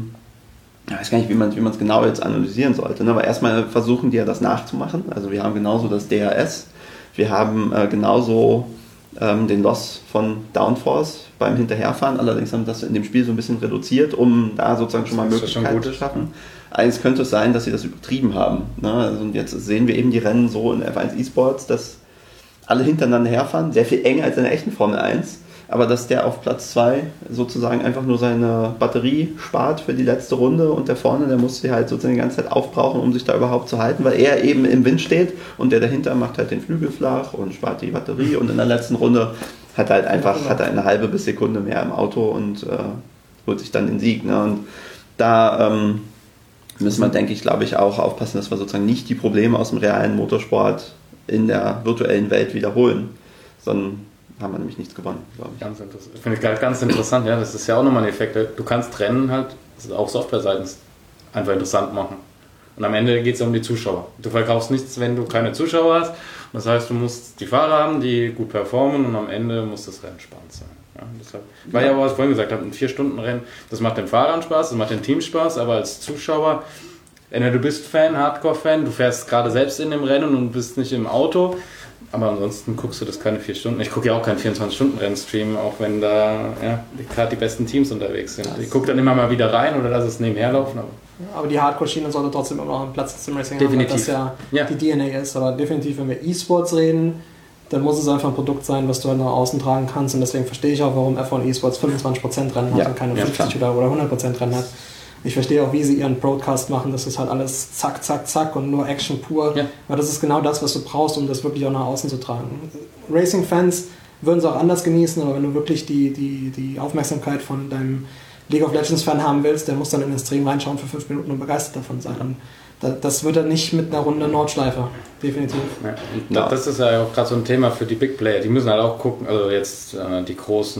weiß gar nicht, wie man es genau jetzt analysieren sollte, ne? Aber erstmal versuchen die ja das nachzumachen, also wir haben genauso das DRS, wir haben genauso den Loss von Downforce beim Hinterherfahren, allerdings haben wir das in dem Spiel so ein bisschen reduziert, um da sozusagen schon mal Möglichkeiten zu schaffen. Eins könnte es sein, dass sie das übertrieben haben. Ne? Also und jetzt sehen wir eben die Rennen so in F1 Esports, dass alle hintereinander herfahren, sehr viel enger als in der echten Formel 1, aber dass der auf Platz 2 sozusagen einfach nur seine Batterie spart für die letzte Runde und der vorne, der muss sie halt sozusagen die ganze Zeit aufbrauchen, um sich da überhaupt zu halten, weil er eben im Wind steht und der dahinter macht halt den Flügel flach und spart die Batterie und in der letzten Runde hat er eine halbe bis Sekunde mehr im Auto und holt sich dann den Sieg. Ne? Und da müssen wir, denke ich, glaube ich, auch aufpassen, dass wir sozusagen nicht die Probleme aus dem realen Motorsport in der virtuellen Welt wiederholen, sondern haben wir nämlich nichts gewonnen, glaube ich. Ganz interessant. Finde ich ganz interessant, ja, das ist ja auch nochmal ein Effekt. Du kannst Rennen halt, auch softwareseitens, einfach interessant machen. Und am Ende geht es um die Zuschauer. Du verkaufst nichts, wenn du keine Zuschauer hast. Das heißt, du musst die Fahrer haben, die gut performen und am Ende muss das Rennen spannend sein. Ja, deshalb, weil ja, was ich vorhin gesagt habe, ein 4-Stunden-Rennen, das macht den Fahrern Spaß, das macht den Team Spaß, aber als Zuschauer, entweder du bist Fan, Hardcore-Fan, du fährst gerade selbst in dem Rennen und bist nicht im Auto, aber ansonsten guckst du das keine 4 Stunden. Ich gucke ja auch keinen 24-Stunden-Rennstream, auch wenn da gerade die besten Teams unterwegs sind. Ich gucke dann immer mal wieder rein oder lasse es nebenher laufen. Aber die Hardcore-Schiene sollte trotzdem immer noch einen Platz im Simracing haben, weil das ja die DNA ist. Aber definitiv, wenn wir E-Sports reden, dann muss es einfach ein Produkt sein, was du halt nach außen tragen kannst. Und deswegen verstehe ich auch, warum F1 E-Sports 25% Rennen hat und keine 50 oder 100% Rennen hat. Ich verstehe auch, wie sie ihren Broadcast machen. Das ist halt alles zack, zack, zack und nur Action pur. Ja. Weil das ist genau das, was du brauchst, um das wirklich auch nach außen zu tragen. Racing-Fans würden es auch anders genießen, aber wenn du wirklich die Aufmerksamkeit von deinem League of Legends-Fan haben willst, der muss dann in den Stream reinschauen für 5 Minuten und begeistert davon sein. Und das wird er nicht mit einer Runde Nordschleife, definitiv. Ja. Das ist ja auch gerade so ein Thema für die Big Player. Die müssen halt auch gucken, also jetzt die großen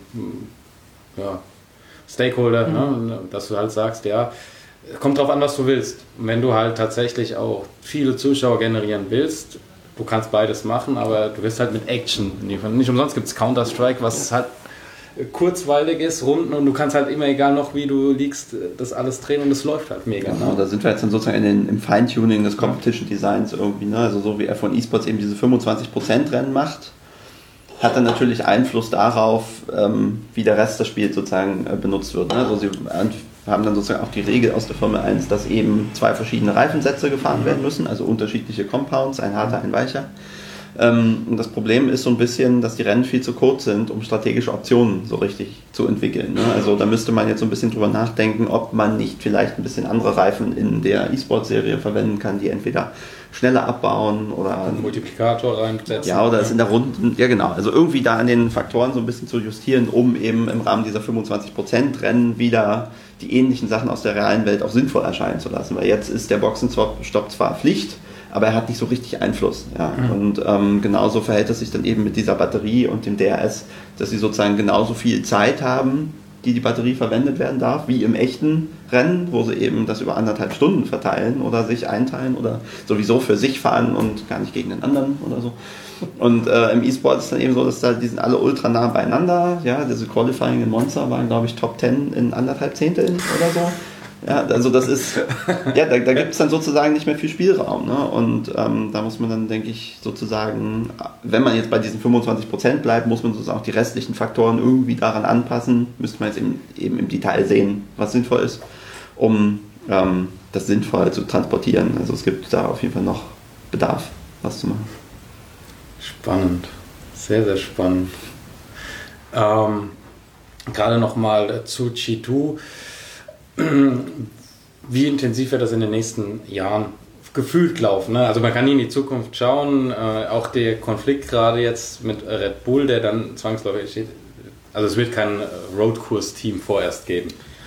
Stakeholder, ne, dass du halt sagst, ja, kommt drauf an, was du willst. Und wenn du halt tatsächlich auch viele Zuschauer generieren willst, du kannst beides machen, aber du wirst halt mit Action liefern. Nicht umsonst gibt es Counter-Strike, was halt kurzweilig ist, Runden, und du kannst halt immer, egal noch wie du liegst, das alles drehen und es läuft halt mega. Genau, da sind wir jetzt dann sozusagen im Feintuning des Competition Designs irgendwie, ne? Also so wie er von eSports eben diese 25% Rennen macht, hat dann natürlich Einfluss darauf, wie der Rest des Spiels sozusagen benutzt wird. Ne? Also sie haben dann sozusagen auch die Regel aus der Formel 1, dass eben 2 verschiedene Reifensätze gefahren werden müssen, also unterschiedliche Compounds, ein harter, ein weicher. Und das Problem ist so ein bisschen, dass die Rennen viel zu kurz sind, um strategische Optionen so richtig zu entwickeln. Ne? Also da müsste man jetzt so ein bisschen drüber nachdenken, ob man nicht vielleicht ein bisschen andere Reifen in der E-Sport-Serie verwenden kann, die entweder schneller abbauen oder einen Multiplikator reinsetzen. Ja, oder es in der Runde, ja genau, also irgendwie da an den Faktoren so ein bisschen zu justieren, um eben im Rahmen dieser 25% Rennen wieder die ähnlichen Sachen aus der realen Welt auch sinnvoll erscheinen zu lassen. Weil jetzt ist der Boxenstopp zwar Pflicht, aber er hat nicht so richtig Einfluss. Ja. Und genauso verhält es sich dann eben mit dieser Batterie und dem DRS, dass sie sozusagen genauso viel Zeit haben, die Batterie verwendet werden darf, wie im echten Rennen, wo sie eben das über 1,5 Stunden verteilen oder sich einteilen oder sowieso für sich fahren und gar nicht gegen den anderen oder so. Und im E-Sport ist dann eben so, dass die sind alle ultra nah beieinander. Ja, diese Qualifying in Monza waren, glaube ich, Top 10 in 1,5 Zehnteln oder so. Ja, also das ist, ja, da gibt es dann sozusagen nicht mehr viel Spielraum. Ne? Und da muss man dann, denke ich, sozusagen, wenn man jetzt bei diesen 25% bleibt, muss man sozusagen auch die restlichen Faktoren irgendwie daran anpassen. Müsste man jetzt eben im Detail sehen, was sinnvoll ist, um das sinnvoll zu transportieren. Also es gibt da auf jeden Fall noch Bedarf, was zu machen. Spannend, sehr, sehr spannend. Gerade nochmal zu G2. Wie intensiv wird das in den nächsten Jahren gefühlt laufen? Ne? Also man kann nie in die Zukunft schauen, auch der Konflikt gerade jetzt mit Red Bull, der dann zwangsläufig steht, also es wird kein Roadcourse-Team vorerst geben.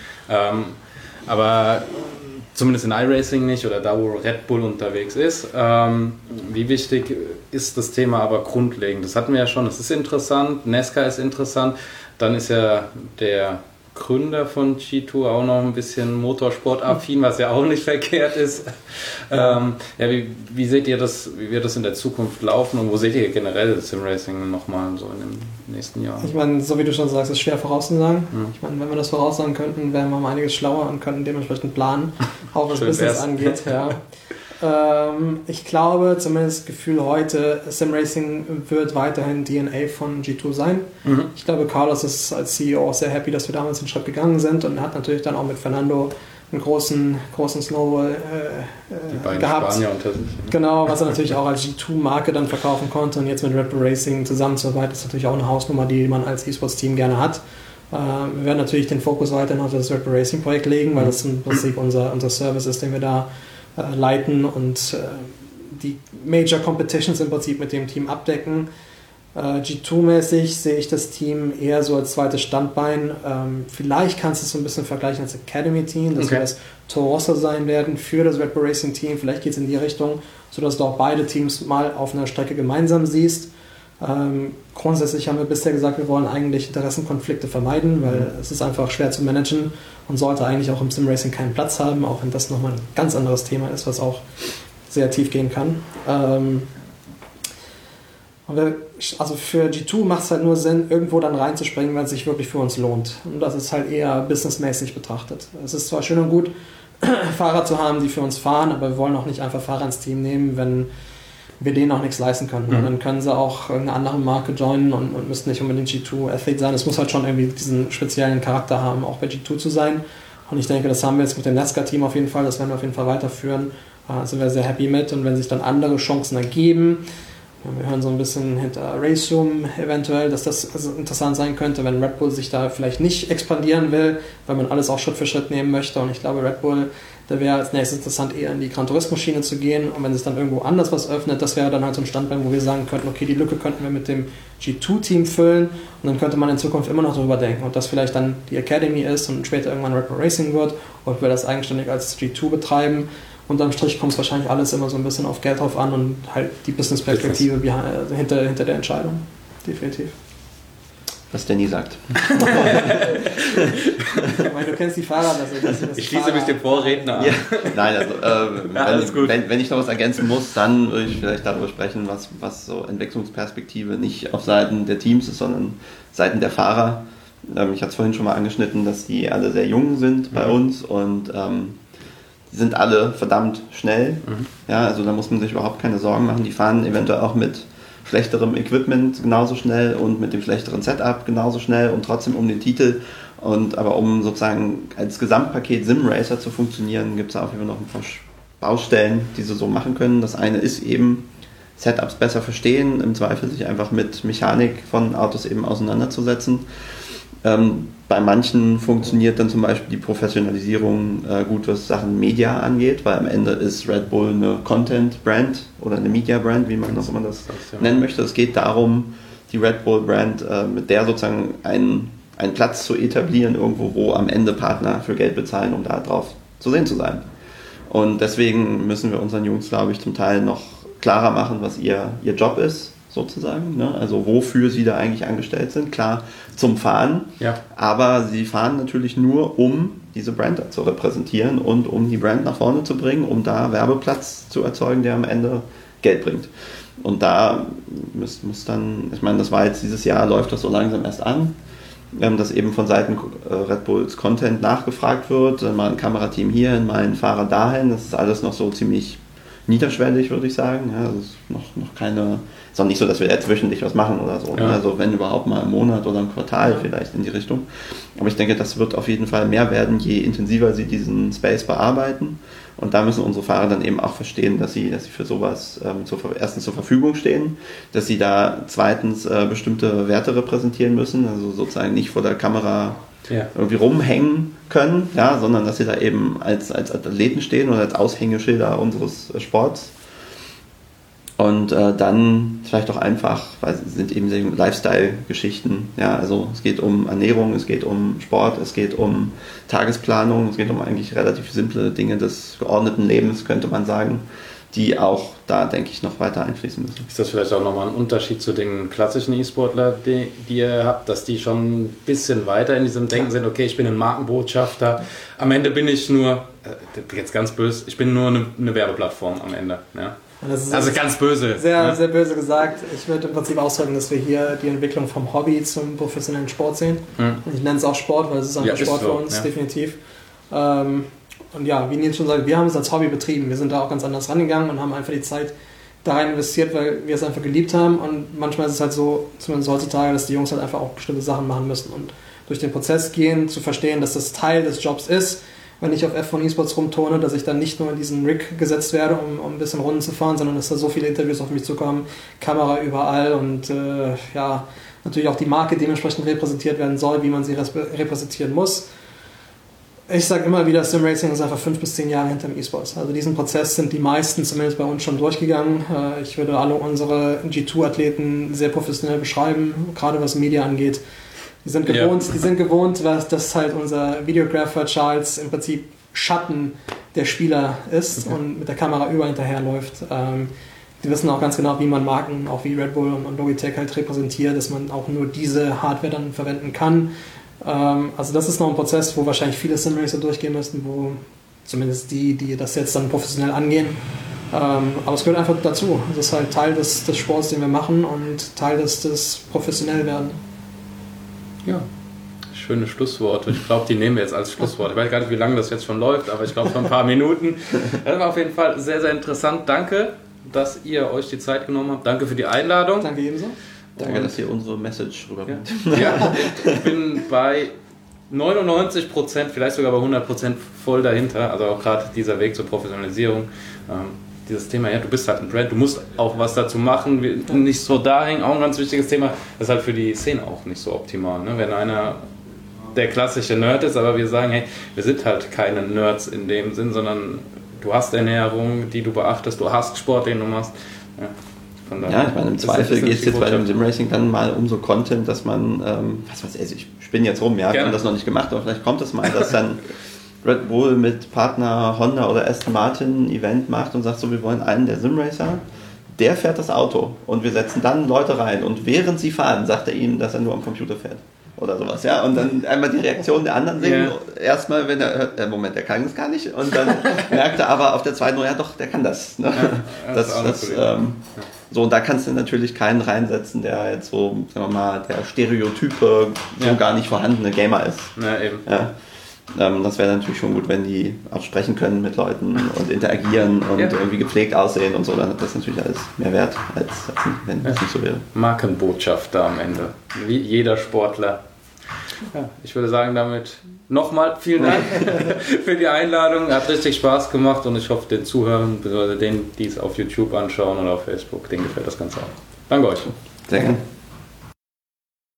Aber zumindest in iRacing nicht oder da, wo Red Bull unterwegs ist. Wie wichtig ist das Thema aber grundlegend? Das hatten wir ja schon, es ist interessant, NASCAR ist interessant, dann ist ja der Gründer von G2 auch noch ein bisschen Motorsport-affin, was ja auch nicht verkehrt ist. Wie seht ihr das, wie wird das in der Zukunft laufen und wo seht ihr generell Simracing nochmal so in den nächsten Jahren? Ich meine, so wie du schon sagst, ist schwer vorauszusagen. Ich meine, wenn wir das voraussagen könnten, wären wir mal einiges schlauer und könnten dementsprechend planen, auch was Business angeht. Ja. Ich glaube, zumindest Gefühl heute, Simracing wird weiterhin DNA von G2 sein. Ich glaube, Carlos ist als CEO auch sehr happy, dass wir damals den Schritt gegangen sind und hat natürlich dann auch mit Fernando einen großen Snowball die beiden gehabt. Spanier unter sich. Genau, was er natürlich auch als G2-Marke dann verkaufen konnte, und jetzt mit Red Bull Racing zusammenzuarbeiten, ist natürlich auch eine Hausnummer, die man als E-Sports-Team gerne hat. Wir werden natürlich den Fokus weiterhin auf das Red Bull Racing-Projekt legen, weil das im Prinzip unser Service ist, den wir da leiten und die Major Competitions im Prinzip mit dem Team abdecken. G2-mäßig sehe ich das Team eher so als zweites Standbein. Vielleicht kannst du es so ein bisschen vergleichen als Academy-Team, dass wir das Toro Rosso sein werden für das Red Bull Racing Team. Vielleicht geht es in die Richtung, sodass du auch beide Teams mal auf einer Strecke gemeinsam siehst. Grundsätzlich haben wir bisher gesagt, wir wollen eigentlich Interessenkonflikte vermeiden, weil es ist einfach schwer zu managen und sollte eigentlich auch im Simracing keinen Platz haben, auch wenn das nochmal ein ganz anderes Thema ist, was auch sehr tief gehen kann. Also für G2 macht es halt nur Sinn, irgendwo dann reinzuspringen, wenn es sich wirklich für uns lohnt. Und das ist halt eher businessmäßig betrachtet. Es ist zwar schön und gut, Fahrer zu haben, die für uns fahren, aber wir wollen auch nicht einfach Fahrer ins Team nehmen, wenn wir denen auch nichts leisten können. Und dann können sie auch eine andere Marke joinen und müssen nicht unbedingt G2-Athlet sein. Es muss halt schon irgendwie diesen speziellen Charakter haben, auch bei G2 zu sein. Und ich denke, das haben wir jetzt mit dem NASCAR-Team auf jeden Fall, das werden wir auf jeden Fall weiterführen. Sind wir sehr happy mit. Und wenn sich dann andere Chancen ergeben, Wir hören so ein bisschen hinter Raceroom eventuell, dass das also interessant sein könnte, wenn Red Bull sich da vielleicht nicht expandieren will, weil man alles auch Schritt für Schritt nehmen möchte. Und ich glaube, Red Bull, da wäre als nächstes interessant, eher in die Gran Turismo-Schiene zu gehen. Und wenn sich dann irgendwo anders was öffnet, das wäre dann halt so ein Standbein, wo wir sagen könnten, okay, die Lücke könnten wir mit dem G2-Team füllen. Und dann könnte man in Zukunft immer noch darüber denken, ob das vielleicht dann die Academy ist und später irgendwann Red Bull Racing wird, oder ob wir das eigenständig als G2 betreiben. Unterm Strich kommt es wahrscheinlich alles immer so ein bisschen auf Geld drauf an und halt die Business-Perspektive hinter der Entscheidung. Definitiv. Was Danny sagt. Ich meine, du kennst die Fahrer. Ich schließe mich dem Vorredner an. Ja. Nein, also wenn ich noch was ergänzen muss, dann würde ich vielleicht darüber sprechen, was so Entwicklungsperspektive nicht auf Seiten der Teams ist, sondern Seiten der Fahrer. Ich hatte es vorhin schon mal angeschnitten, dass die alle sehr jung sind bei uns und die sind alle verdammt schnell. Ja, also da muss man sich überhaupt keine Sorgen machen. Die fahren eventuell auch mit schlechterem Equipment genauso schnell und mit dem schlechteren Setup genauso schnell und trotzdem um den Titel. Aber um sozusagen als Gesamtpaket Sim-Racer zu funktionieren, gibt es auch immer noch ein paar Baustellen, die sie so machen können. Das eine ist eben Setups besser verstehen, im Zweifel sich einfach mit Mechanik von Autos eben auseinanderzusetzen. Bei manchen funktioniert dann zum Beispiel die Professionalisierung gut, was Sachen Media angeht, weil am Ende ist Red Bull eine Content-Brand oder eine Media-Brand, wie man auch immer das nennen möchte. Es geht darum, die Red Bull-Brand mit der sozusagen einen Platz zu etablieren, irgendwo, wo am Ende Partner für Geld bezahlen, um da drauf zu sehen zu sein. Und deswegen müssen wir unseren Jungs, glaube ich, zum Teil noch klarer machen, was ihr Job ist, sozusagen, ne? Also wofür sie da eigentlich angestellt sind. Klar, zum Fahren, aber sie fahren natürlich nur, um diese Brand zu repräsentieren und um die Brand nach vorne zu bringen, um da Werbeplatz zu erzeugen, der am Ende Geld bringt. Und da muss dann, ich meine, das war jetzt dieses Jahr, läuft das so langsam erst an, dass eben von Seiten Red Bulls Content nachgefragt wird, mal ein Kamerateam hierhin, mal ein Fahrer dahin, das ist alles noch so ziemlich niederschwellig, würde ich sagen. Ja, das ist noch keine, ist auch nicht so, dass wir jetzt wöchentlich was machen oder so. Ja. Also wenn überhaupt mal im Monat oder im Quartal vielleicht in die Richtung. Aber ich denke, das wird auf jeden Fall mehr werden, je intensiver sie diesen Space bearbeiten. Und da müssen unsere Fahrer dann eben auch verstehen, dass sie für sowas erstens zur Verfügung stehen, dass sie da zweitens bestimmte Werte repräsentieren müssen, also sozusagen nicht vor der Kamera irgendwie rumhängen können, ja, sondern dass sie da eben als Athleten stehen oder als Aushängeschilder unseres Sports. Und dann vielleicht auch einfach, weil es sind eben Lifestyle-Geschichten, ja, also es geht um Ernährung, es geht um Sport, es geht um Tagesplanung, es geht um eigentlich relativ simple Dinge des geordneten Lebens, könnte man sagen, die auch da, denke ich, noch weiter einfließen müssen. Ist das vielleicht auch nochmal ein Unterschied zu den klassischen E-Sportler, die ihr habt, dass die schon ein bisschen weiter in diesem Denken sind, okay, ich bin ein Markenbotschafter, am Ende bin ich nur, jetzt ganz böse, ich bin nur eine Werbeplattform am Ende, ja? Also ganz böse. Sehr böse gesagt. Ich würde im Prinzip ausdrücken, dass wir hier die Entwicklung vom Hobby zum professionellen Sport sehen. Und ich nenne es auch Sport, weil es ist einfach Sport für uns, definitiv. Und ja, wie Nils schon sagt, wir haben es als Hobby betrieben. Wir sind da auch ganz anders rangegangen und haben einfach die Zeit da rein investiert, weil wir es einfach geliebt haben. Und manchmal ist es halt so, zumindest heutzutage, dass die Jungs halt einfach auch bestimmte Sachen machen müssen und durch den Prozess gehen, zu verstehen, dass das Teil des Jobs ist. Wenn ich auf F1 eSports rumturne, dass ich dann nicht nur in diesen Rig gesetzt werde, um ein bisschen Runden zu fahren, sondern dass da so viele Interviews auf mich zukommen, Kamera überall und natürlich auch die Marke dementsprechend repräsentiert werden soll, wie man sie repräsentieren muss. Ich sage immer wieder, Sim Racing ist einfach 5 bis 10 Jahre hinter dem eSports. Also diesen Prozess sind die meisten zumindest bei uns schon durchgegangen. Ich würde alle unsere G2-Athleten sehr professionell beschreiben, gerade was Media angeht. Die sind gewohnt, dass halt unser Videographer Charles im Prinzip Schatten der Spieler ist und mit der Kamera überall hinterherläuft. Die wissen auch ganz genau, wie man Marken, auch wie Red Bull und Logitech halt repräsentiert, dass man auch nur diese Hardware dann verwenden kann. Also das ist noch ein Prozess, wo wahrscheinlich viele Simracer durchgehen müssen, wo zumindest die das jetzt dann professionell angehen. Aber es gehört einfach dazu. Das ist halt Teil des Sports, den wir machen und Teil des professionell werden. Ja, schöne Schlussworte. Ich glaube, die nehmen wir jetzt als Schlusswort. Ich weiß gar nicht, wie lange das jetzt schon läuft, aber ich glaube schon ein paar Minuten. Das war auf jeden Fall sehr, sehr interessant. Danke, dass ihr euch die Zeit genommen habt. Danke für die Einladung. Danke ebenso. Danke, dass ihr unsere Message rüberbringt. Ja, ich bin bei 99%, vielleicht sogar bei 100% voll dahinter. Also auch gerade dieser Weg zur Professionalisierung. dieses Thema, ja, du bist halt ein Brand, du musst auch was dazu machen, nicht so da hängen, auch ein ganz wichtiges Thema, das ist halt für die Szene auch nicht so optimal, ne? Wenn einer der klassische Nerd ist, aber wir sagen, hey, wir sind halt keine Nerds in dem Sinn, sondern du hast Ernährung, die du beachtest, du hast Sport, den du machst. Ja, von daher, ja, ich meine, im Zweifel geht es jetzt bei dem Simracing dann mal um so Content, dass man, was weiß ich spinne jetzt rum, ja, wir haben das noch nicht gemacht, aber vielleicht kommt es mal, dass dann Red Bull mit Partner Honda oder Aston Martin ein Event macht und sagt so, wir wollen einen der Simracer, der fährt das Auto und wir setzen dann Leute rein und während sie fahren, sagt er ihnen, dass er nur am Computer fährt. Oder sowas, ja. Und dann einmal die Reaktion der anderen sehen. Yeah. Erstmal, wenn er hört, Moment, der kann das gar nicht. Und dann merkt er aber auf der zweiten, ja doch, der kann das. Ne? Ja, so, und da kannst du natürlich keinen reinsetzen, der jetzt so, sagen wir mal, der Stereotype so gar nicht vorhandene Gamer ist. Ja, eben. Ja. Das wäre natürlich schon gut, wenn die auch sprechen können mit Leuten und interagieren und irgendwie gepflegt aussehen und so, dann hat das natürlich alles mehr Wert, als wenn das nicht so wäre. Markenbotschafter am Ende, wie jeder Sportler. Ja, ich würde sagen, damit nochmal vielen Dank für die Einladung, hat richtig Spaß gemacht und ich hoffe, den Zuhörern, beziehungsweise denen, die es auf YouTube anschauen oder auf Facebook, denen gefällt das Ganze auch. Danke euch. Sehr gerne.